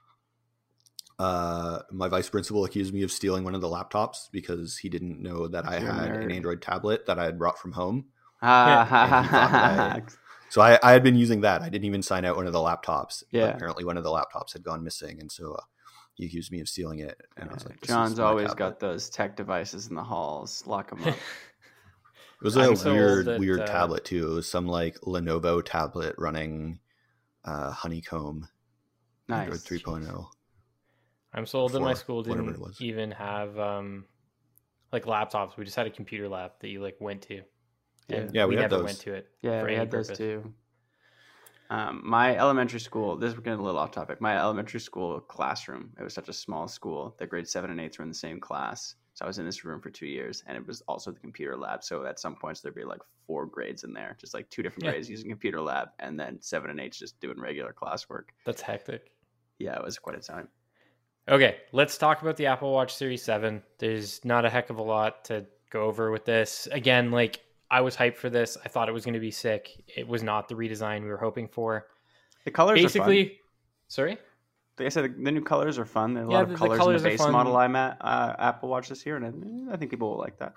my vice principal accused me of stealing one of the laptops because he didn't know that I had an Android tablet that I had brought from home. So I had been using that. I didn't even sign out one of the laptops. But apparently one of the laptops had gone missing, and so he accused me of stealing it. And I was like, John's always got those tech devices in the halls. Lock them up. It was a weird tablet too. It was some like Lenovo tablet running Honeycomb Android 3.0. I'm sold that my school didn't even have like laptops. We just had a computer lab that you like went to. And we never those. went to it. Yeah, we had those too. My elementary school, this is getting a little off topic. My elementary school classroom, it was such a small school that grades 7 and 8 were in the same class. So I was in this room for 2 years, and it was also the computer lab. So at some points there'd be like 4 grades in there, just like 2 different grades using computer lab, and then 7 and 8 just doing regular classwork. That's hectic. Yeah, it was quite a time. Okay, let's talk about the Apple Watch Series 7. There's not a heck of a lot to go over with this. Again, like I was hyped for this. I thought it was going to be sick. It was not the redesign we were hoping for. The colors are fun. Sorry? Like I said, the new colors are fun. There are a lot of colors in the base model Apple Watch this year, and I think people will like that.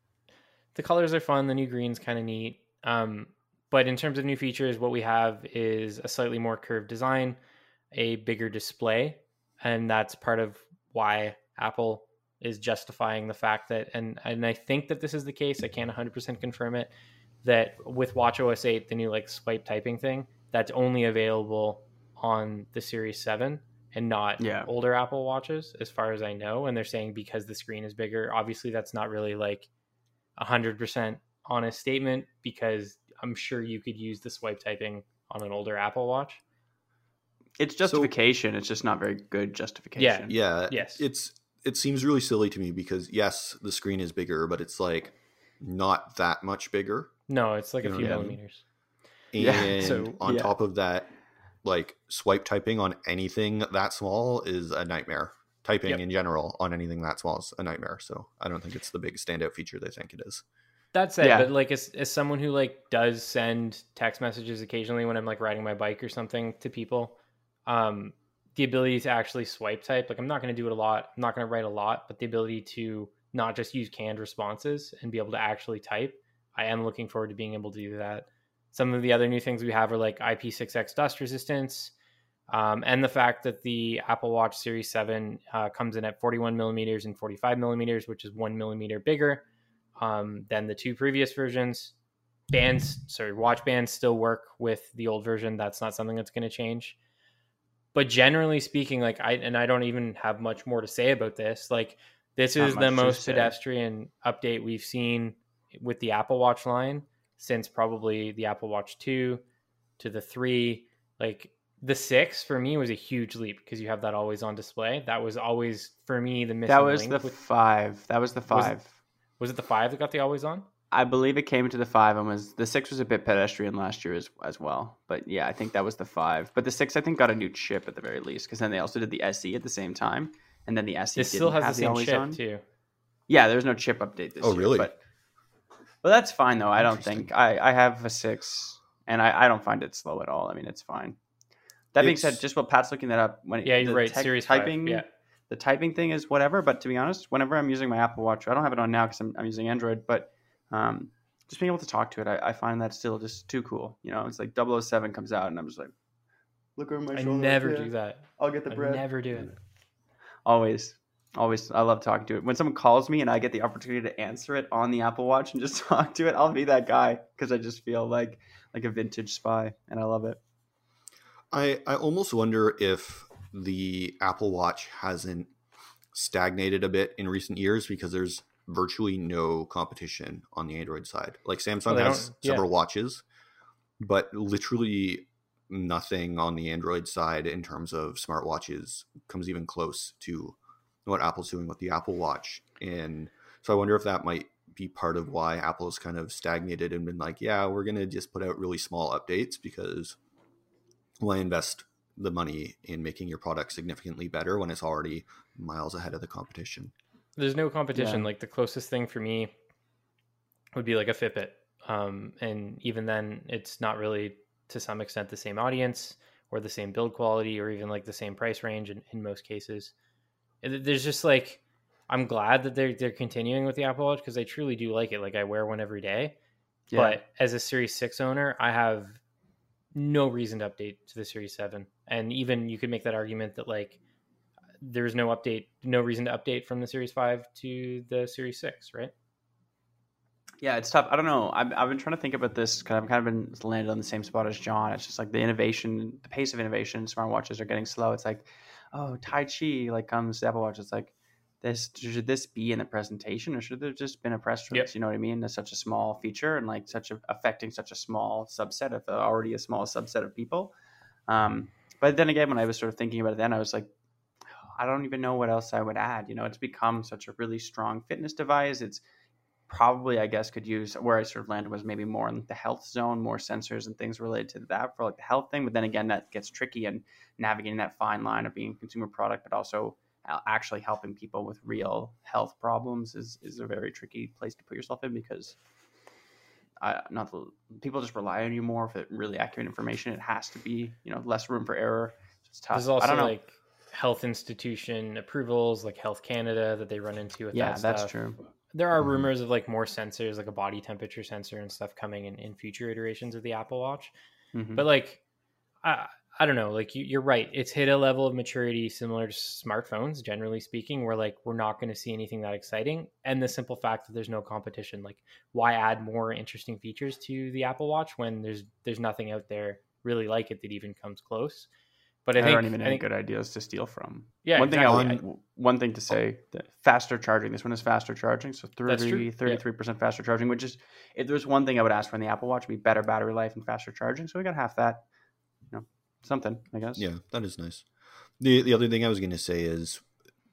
The colors are fun. The new green's kind of neat. But in terms of new features, what we have is a slightly more curved design, a bigger display, and that's part of why Apple is justifying the fact that, and I think that this is the case, I can't 100% confirm it, that with watchOS 8, the new like swipe typing thing, that's only available on the Series 7 and not older Apple Watches, as far as I know. And they're saying because the screen is bigger. Obviously, that's not really like 100% honest statement, because I'm sure you could use the swipe typing on an older Apple Watch. It's justification. It's just not very good justification. Yeah. Yes. It seems really silly to me because yes, the screen is bigger, but it's like not that much bigger. No, it's like a few millimeters. And on top of that, like swipe typing on anything that small is a nightmare. Typing in general on anything that small is a nightmare. So I don't think it's the big standout feature they think it is. That's it. But like as someone who like does send text messages occasionally when I'm like riding my bike or something to people, the ability to actually swipe type, like I'm not going to do it a lot. I'm not going to write a lot, but the ability to not just use canned responses and be able to actually type, I am looking forward to being able to do that. Some of the other new things we have are like IP6X dust resistance, and the fact that the Apple Watch Series 7 comes in at 41 millimeters and 45 millimeters, which is 1 millimeter bigger than the 2 previous versions. Watch bands still work with the old version. That's not something that's going to change. But generally speaking, like I don't even have much more to say about this. Like this is the most pedestrian update we've seen with the Apple Watch line since probably the Apple Watch 2 to the 3. Like the 6 for me was a huge leap because you have that always on display. That was always for me the missing link. That was the 5. That was the 5. Was it the 5 that got the always on? I believe it came to the 5 and the 6 was a bit pedestrian last year as well. But yeah, I think that was the 5. But the 6 I think got a new chip at the very least, because then they also did the SE at the same time, and then the SE still has the same chip too. Yeah, there's no chip update this year. Oh, really? But that's fine though. I don't think I have a 6, and I don't find it slow at all. I mean, it's fine. That being said, just what Pat's looking that up. You're right. Series typing, 5. Yeah. The typing thing is whatever. But to be honest, whenever I'm using my Apple Watch, I don't have it on now because I'm using Android, but just being able to talk to it, I find that still just too cool. You know, it's like 007 comes out and I'm just like, look over my shoulder. I never do that. I'll get the bread. I never do it. Always. I love talking to it. When someone calls me and I get the opportunity to answer it on the Apple Watch and just talk to it, I'll be that guy because I just feel like a vintage spy, and I love it. I almost wonder if the Apple Watch hasn't stagnated a bit in recent years because there's virtually no competition on the Android side. Like Samsung has several watches, but literally nothing on the Android side in terms of smartwatches comes even close to what Apple's doing with the Apple Watch. And so I wonder if that might be part of why Apple's kind of stagnated and been like, yeah, we're going to just put out really small updates because why invest the money in making your product significantly better when it's already miles ahead of the competition? There's no competition. Like the closest thing for me would be like a Fitbit. And even then it's not really to some extent the same audience or the same build quality or even like the same price range in most cases. There's just like, I'm glad that they're continuing with the Apple Watch because I truly do like it. Like I wear one every day, but as a Series 6 owner, I have no reason to update to the Series 7. And even you could make that argument that like there's no reason to update from the Series 5 to the Series 6, right? Yeah, it's tough. I don't know. I've been trying to think about this because I've kind of been landed on the same spot as John. It's just like the pace of innovation, smartwatches are getting slow. It's like, oh, Tai Chi like comes to Apple Watch. It's like, should this be in the presentation or should there just been a press release? Yep. You know what I mean? That's such a small feature and like affecting such a small subset of already a small subset of people. But then again, when I was sort of thinking about it, then I was like, I don't even know what else I would add. You know, it's become such a really strong fitness device. It's probably, I guess, could use where I sort of landed was maybe more in the health zone, more sensors and things related to that for like the health thing. But then again, that gets tricky and navigating that fine line of being a consumer product, but also actually helping people with real health problems is a very tricky place to put yourself in because people just rely on you more for really accurate information. It has to be, less room for error. It's tough. There's also I don't know. like health institution approvals, like Health Canada that they run into with that stuff. That's true. There are rumors of like more sensors, like a body temperature sensor and stuff coming in future iterations of the Apple Watch. Mm-hmm. But like, I don't know, like you're right. It's hit a level of maturity similar to smartphones, generally speaking, where like, we're not going to see anything that exciting. And the simple fact that there's no competition, like why add more interesting features to the Apple Watch when there's nothing out there really like it that even comes close. But I aren't even any good ideas to steal from. Yeah, One thing to say, that faster charging. This one is faster charging, so 33% faster charging, which is, if there's one thing I would ask for in the Apple Watch, would be better battery life and faster charging. So we got half that, something, I guess. Yeah, that is nice. The other thing I was going to say is,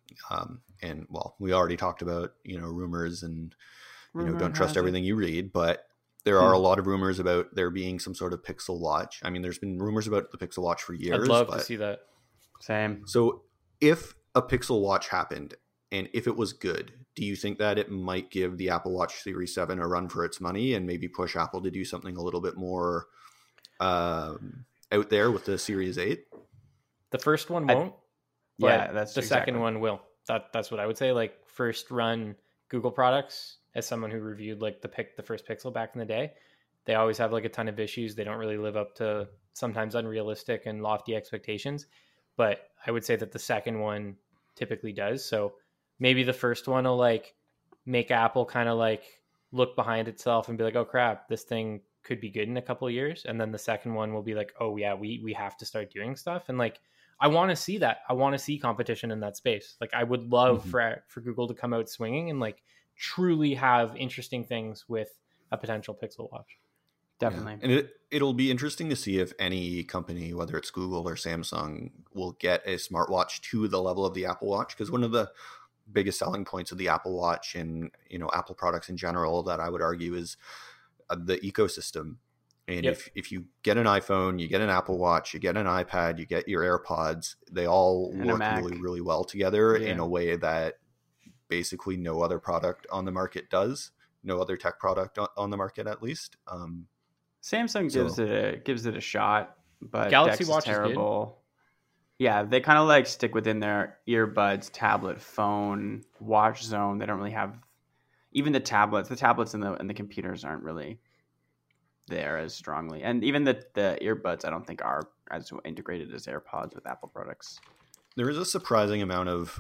we already talked about, rumors and, don't trust everything you read, but there are a lot of rumors about there being some sort of Pixel Watch. I mean, there's been rumors about the Pixel Watch for years. I'd love to see that. Same. So if a Pixel Watch happened and if it was good, do you think that it might give the Apple Watch Series 7 a run for its money and maybe push Apple to do something a little bit more out there with the Series 8? The first one won't. That's the second one will. That's what I would say. Like first run Google products, as someone who reviewed like the first Pixel back in the day, they always have like a ton of issues. They don't really live up to sometimes unrealistic and lofty expectations. But I would say that the second one typically does. So maybe the first one will like make Apple kind of like look behind itself and be like, oh crap, this thing could be good in a couple of years. And then the second one will be like, oh yeah, we have to start doing stuff. And like, I want to see that. I want to see competition in that space. Like I would love for Google to come out swinging and like truly have interesting things with a potential Pixel Watch. Definitely. Yeah. And it'll be interesting to see if any company, whether it's Google or Samsung, will get a smartwatch to the level of the Apple Watch. Because one of the biggest selling points of the Apple Watch and, Apple products in general that I would argue is the ecosystem. And if you get an iPhone, you get an Apple Watch, you get an iPad, you get your AirPods, they all work really, really well together in a way that basically no other product on the market does. No other tech product on the market, at least. Samsung gives it a shot, but Galaxy Dex Watch is terrible. Yeah, they kind of like stick within their earbuds, tablet, phone, watch zone. They don't really have even the tablets. The tablets and the computers aren't really there as strongly, and even the earbuds I don't think are as integrated as AirPods with Apple products. There is a surprising amount of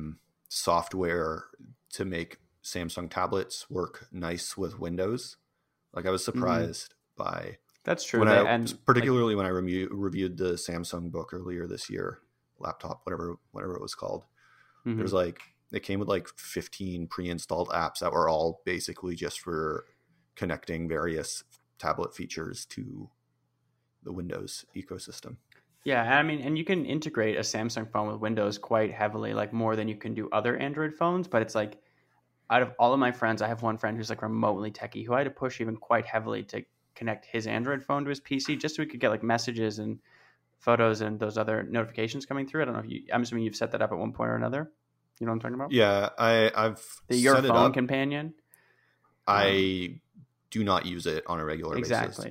software to make Samsung tablets work nice with Windows. Like I was surprised by that's true. Particularly when I reviewed the Samsung book earlier this year, laptop, whatever it was called. There's like it came with like 15 pre-installed apps that were all basically just for connecting various tablet features to the Windows ecosystem. Yeah, I mean, and you can integrate a Samsung phone with Windows quite heavily, like more than you can do other Android phones. But it's like, out of all of my friends, I have one friend who's like remotely techie who I had to push even quite heavily to connect his Android phone to his PC just so we could get like messages and photos and those other notifications coming through. I don't know if I'm assuming you've set that up at one point or another. You know what I'm talking about? Yeah, I've Your Phone companion. I do not use it on a regular basis. Exactly.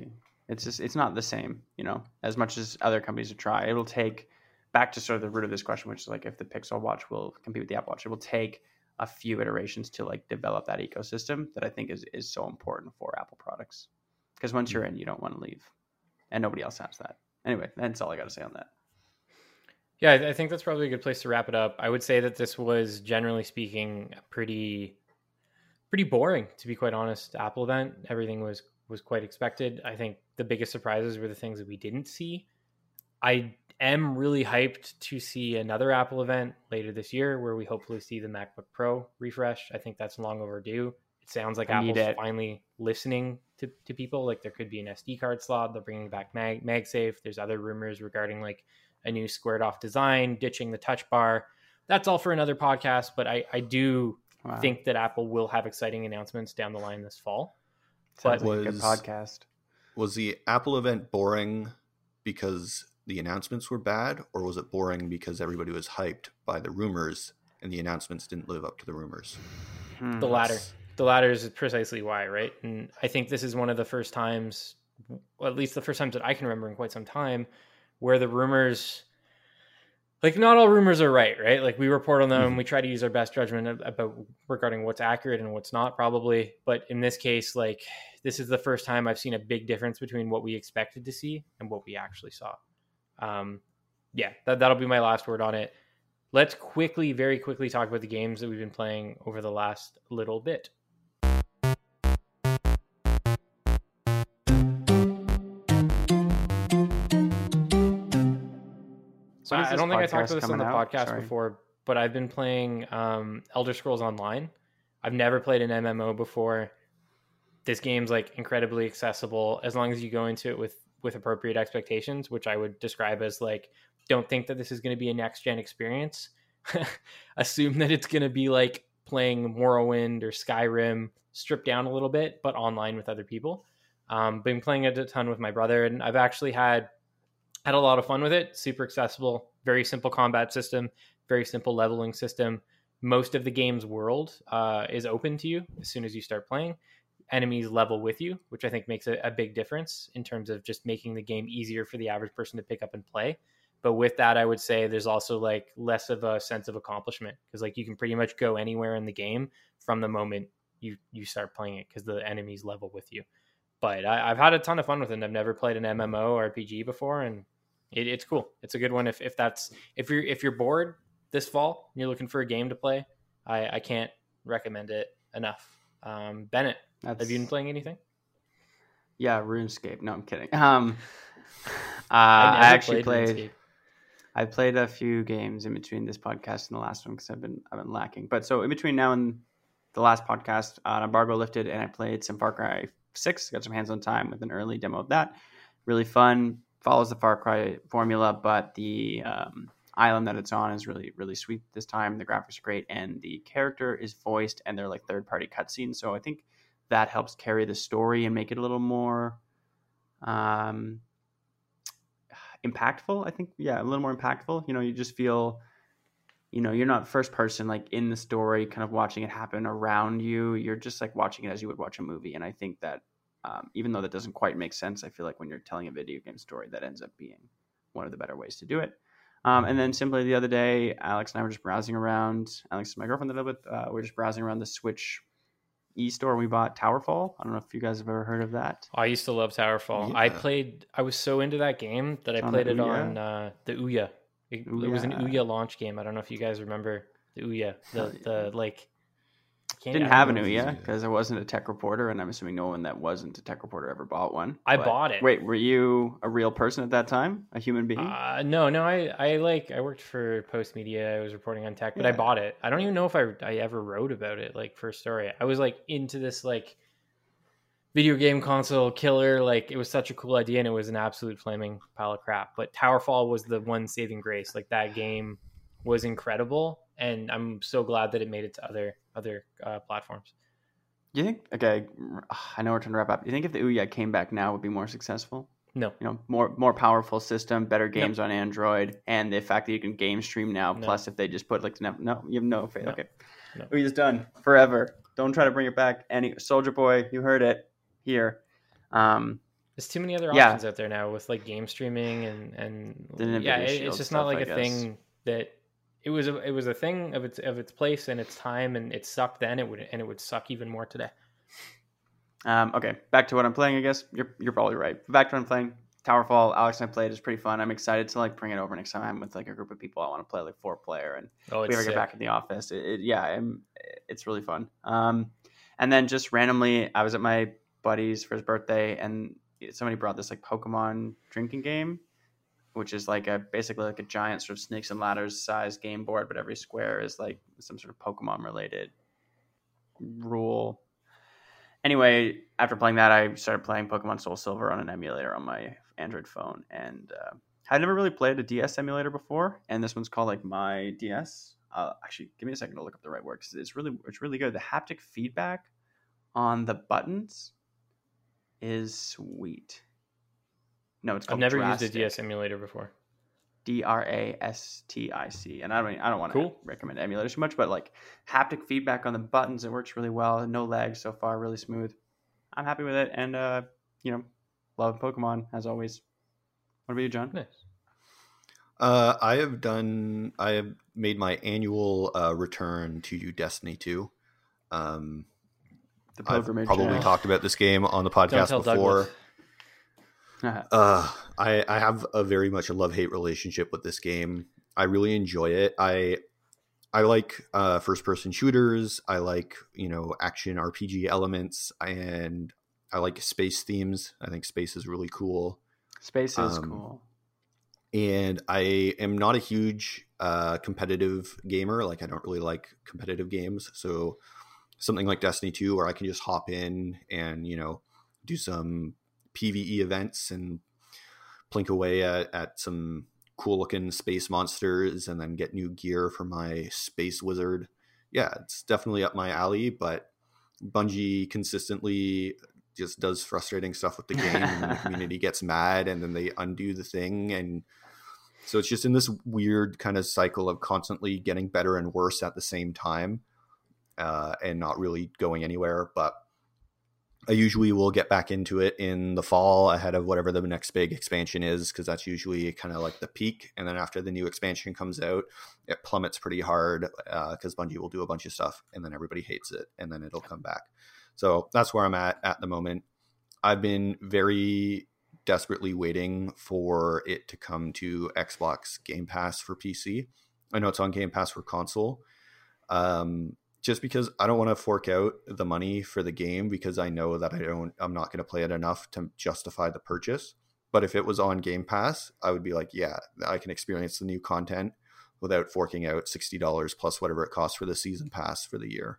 It's not the same, as much as other companies would try. It'll take, back to sort of the root of this question, which is like if the Pixel Watch will compete with the Apple Watch, it will take a few iterations to like develop that ecosystem that I think is so important for Apple products. Because once you're in, you don't want to leave, and nobody else has that. Anyway, that's all I got to say on that. Yeah, I think that's probably a good place to wrap it up. I would say that this was, generally speaking, a pretty boring, to be quite honest, Apple event. Everything was quite expected. I think the biggest surprises were the things that we didn't see. I am really hyped to see another Apple event later this year where we hopefully see the MacBook Pro refresh. I think that's long overdue. It sounds like Apple's finally listening to people. Like there could be an SD card slot. They're bringing back MagSafe. There's other rumors regarding like a new squared off design, ditching the touch bar. That's all for another podcast, but I do think that Apple will have exciting announcements down the line this fall. Sounds like a good podcast. Was the Apple event boring because the announcements were bad, or was it boring because everybody was hyped by the rumors and the announcements didn't live up to the rumors? The latter. The latter is precisely why, right? And I think this is one of the first times, well, at least the first times that I can remember in quite some time, where the rumors, like not all rumors are right? Like we report on them, we try to use our best judgment about regarding what's accurate and what's not, probably. But in this case, like this is the first time I've seen a big difference between what we expected to see and what we actually saw. That'll be my last word on it. Let's very quickly talk about the games that we've been playing over the last little bit. So I don't think I talked about this on the podcast before, but I've been playing Elder Scrolls Online. I've never played an MMO before. This game's like incredibly accessible as long as you go into it with appropriate expectations, which I would describe as like, don't think that this is going to be a next gen experience. Assume that it's going to be like playing Morrowind or Skyrim stripped down a little bit, but online with other people. Been playing it a ton with my brother, and I've actually had a lot of fun with it. Super accessible, very simple combat system, very simple leveling system. Most of the game's world is open to you as soon as you start playing. Enemies level with you, which I think makes a big difference in terms of just making the game easier for the average person to pick up and play. But with that, I would say there's also like less of a sense of accomplishment because like you can pretty much go anywhere in the game from the moment you start playing it because the enemies level with you. But I've had a ton of fun with it. I've never played an MMO RPG before, and it's cool. It's a good one if you're bored this fall and you're looking for a game to play. I can't recommend it enough. Bennett, have you been playing anything? Yeah, RuneScape. No, I'm kidding. I actually played. I played a few games in between this podcast and the last one because I've been lacking. But so in between now and the last podcast, an embargo lifted, and I played some Far Cry 6. Got some hands-on time with an early demo of that. Really fun. Follows the Far Cry formula, but the island that it's on is really, really sweet this time. The graphics are great, and the character is voiced, and they're like third-party cutscenes. So I think that helps carry the story and make it a little more impactful. I think, a little more impactful. You just feel, you're not first person like in the story, kind of watching it happen around you. You're just like watching it as you would watch a movie. And I think that even though that doesn't quite make sense, I feel like when you're telling a video game story, that ends up being one of the better ways to do it. And then simply the other day, Alex and I were just browsing around. Alex is my girlfriend a little bit. We're just browsing around the Switch e-store. We bought Towerfall. I don't know if you guys have ever heard of that. I used to love Towerfall. Yeah. I was so into that game that I played it on the Ouya. It was an Ouya launch game. I don't know if you guys remember the Ouya. The like. Didn't have an Ouya because I wasn't a tech reporter, and I'm assuming no one that wasn't a tech reporter ever bought one. I bought it. Wait, were you a real person at that time? A human being? No. I worked for Post Media. I was reporting on tech, but I bought it. I don't even know if I ever wrote about it, like for a story. I was like into this like video game console killer. Like it was such a cool idea, and it was an absolute flaming pile of crap. But Towerfall was the one saving grace. Like that game was incredible, and I'm so glad that it made it to other platforms. Do you think? Okay, I know we're trying to wrap up. Do you think if the Ouya came back now, it would be more successful? No. More powerful system, better games on Android, and the fact that you can game stream now. No. Plus, if they just put like no, you have no faith. No. Okay, Ouya's done forever. Don't try to bring it back. Soldier Boy, you heard it here. There's too many other Yeah. options out there now with like game streaming and The Nvidia yeah, Shield it's just stuff, not like I a guess. thing that it was a thing of its place and its time, and it sucked then. It would suck even more today. Okay, back to what I'm playing. I guess you're probably right. Back to what I'm playing. Towerfall. Alex and I played. It's pretty fun. I'm excited to like bring it over next time. I'm with like a group of people. I want to play like 4-player, and Oh, if we it's ever get sick. back in the office, it's really fun. And then just randomly, I was at my buddy's for his birthday, and somebody brought this like Pokemon drinking game, which is like basically like a giant sort of snakes and ladders size game board, but every square is like some sort of Pokemon related rule. Anyway, after playing that, I started playing Pokemon Soul Silver on an emulator on my Android phone, and I'd never really played a DS emulator before, and this one's called like My DS. Actually, give me a second to look up the right word, because it's really good. The haptic feedback on the buttons is sweet. No, it's I've called never Drastic. used a DS emulator before. DRASTIC, and I don't want to Cool. recommend emulators too much, but like haptic feedback on the buttons, it works really well. No lag so far, really smooth. I'm happy with it, and love Pokemon as always. What about you, John? Nice. I have made my annual return to Destiny 2. The I've pilgrimage. probably talked about this game on the podcast Don't tell before. Douglas. I have a very much a love-hate relationship with this game. I really enjoy it. I like first-person shooters. I like, action RPG elements, and I like space themes. I think space is really cool. Space is cool. And I am not a huge competitive gamer. Like, I don't really like competitive games. So something like Destiny 2, where I can just hop in and, do some PvE events and plink away at some cool looking space monsters and then get new gear for my space wizard. Yeah, it's definitely up my alley, but Bungie consistently just does frustrating stuff with the game, and then the community gets mad, and then they undo the thing, and so it's just in this weird kind of cycle of constantly getting better and worse at the same time, and not really going anywhere. But I usually will get back into it in the fall ahead of whatever the next big expansion is, because that's usually kind of like the peak. And then after the new expansion comes out, it plummets pretty hard, because Bungie will do a bunch of stuff and then everybody hates it, and then it'll come back. So that's where I'm at the moment. I've been very desperately waiting for it to come to Xbox Game Pass for PC. I know it's on Game Pass for console. Just because I don't want to fork out the money for the game, because I know that I'm not going to play it enough to justify the purchase. But if it was on Game Pass, I would be like, yeah, I can experience the new content without forking out $60 plus whatever it costs for the season pass for the year.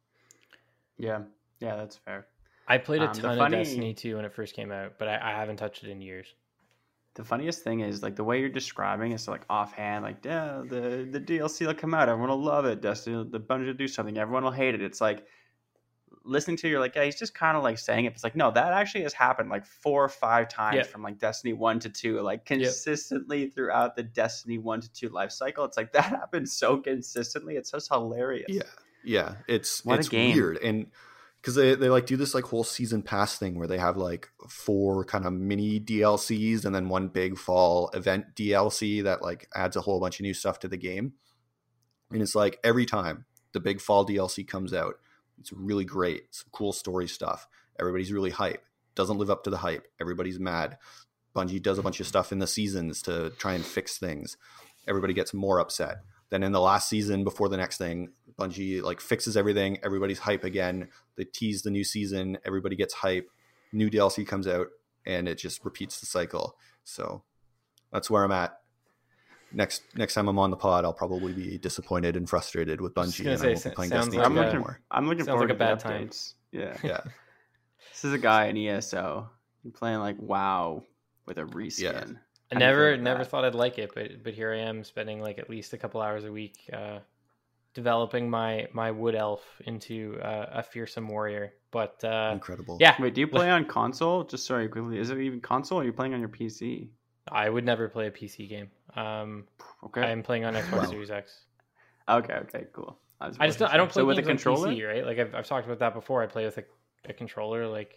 Yeah, that's fair. I played a ton of Destiny 2 when it first came out, but I haven't touched it in years. The funniest thing is like the way you're describing is like offhand, like, yeah, the DLC will come out, everyone will love it. Destiny, the Bungie will do something, everyone will hate it. It's like listening to you're like, yeah, he's just kind of like saying it. It's like, no, that actually has happened like 4 or 5 times from like Destiny 1 to 2, like consistently throughout the Destiny 1 to 2 life cycle. It's like that happens so consistently. It's just hilarious. Yeah, it's a game. Weird. And because they like do this like whole season pass thing where they have like 4 kind of mini DLCs and then 1 big fall event DLC that like adds a whole bunch of new stuff to the game. And it's like every time the big fall DLC comes out, it's really great. It's cool story stuff. Everybody's really hype. Doesn't live up to the hype. Everybody's mad. Bungie does a bunch of stuff in the seasons to try and fix things. Everybody gets more upset. Then in the last season before the next thing, Bungie like fixes everything. Everybody's hype again. They tease the new season. Everybody gets hype. New DLC comes out, and it just repeats the cycle. So that's where I'm at. Next time I'm on the pod, I'll probably be disappointed and frustrated with Bungie. And I won't be playing Destiny 2 anymore. I'm looking forward to bad the time. updates. Yeah. This is a guy in ESO playing like WoW with a reskin. Yeah. I never thought I'd like it, but here I am spending like at least a couple hours a week developing my wood elf into a fearsome warrior. But incredible. Yeah. Wait, do you play on console? Just sorry, quickly. Is it even console? Or are you playing on your PC? I would never play a PC game. Okay. I'm playing on Xbox Series X. Okay, cool. I don't play with games a controller on PC, right? Like I've talked about that before. I play with a controller. Like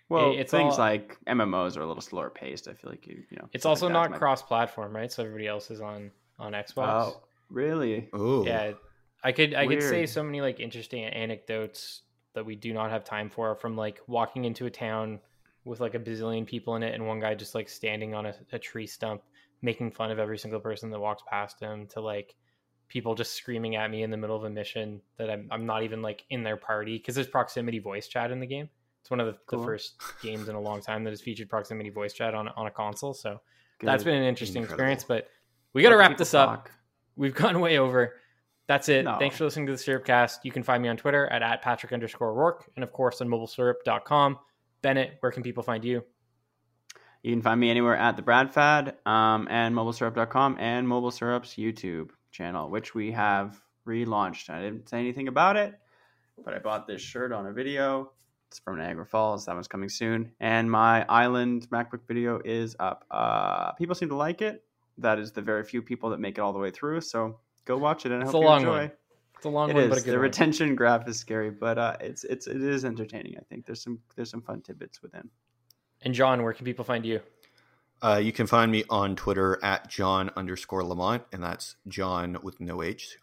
Well, it's things all, like MMOs are a little slower paced. I feel like you know. it's stuff also like that not might- cross-platform, right? So everybody else is on Xbox. Oh, really? Oh, Yeah, I could say Weird. so many like interesting anecdotes that we do not have time for, from like walking into a town with like a bazillion people in it and one guy just like standing on a tree stump making fun of every single person that walks past him, to like people just screaming at me in the middle of a mission that I'm not even like in their party, because there's proximity voice chat in the game. It's one of the Cool. first games in a long time that has featured proximity voice chat on a console. So Good. that's been an interesting Incredible. experience, but we got to Let wrap people this up. talk. We've gone way over. That's it. No. Thanks for listening to the Syrupcast. You can find me on Twitter at Patrick_Rourke, and of course on mobilesyrup.com. Bennett, where can people find you? You can find me anywhere at the Bradfad, and mobilesyrup.com, and Mobile Syrup's YouTube channel, which we have relaunched. I didn't say anything about it, but I bought this shirt on a video. It's from Niagara Falls. That one's coming soon. And my Island MacBook video is up. People seem to like it. That is the very few people that make it all the way through. So go watch it, and I It's hope a you long enjoy. one. It's a long It one, is. but a good The one. retention graph is scary, but it is entertaining. I think there's some fun tidbits within. And John, where can people find you? you can find me on Twitter at John_Lamont, and that's John with no H,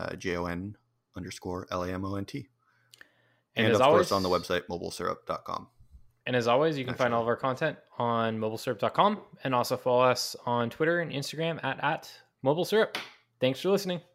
JON_LAMONT. And as of always, course on the website mobilesyrup.com. And as always, you can find Naturally. all of our content on mobilesyrup.com, and also follow us on Twitter and Instagram at mobilesyrup. Thanks for listening.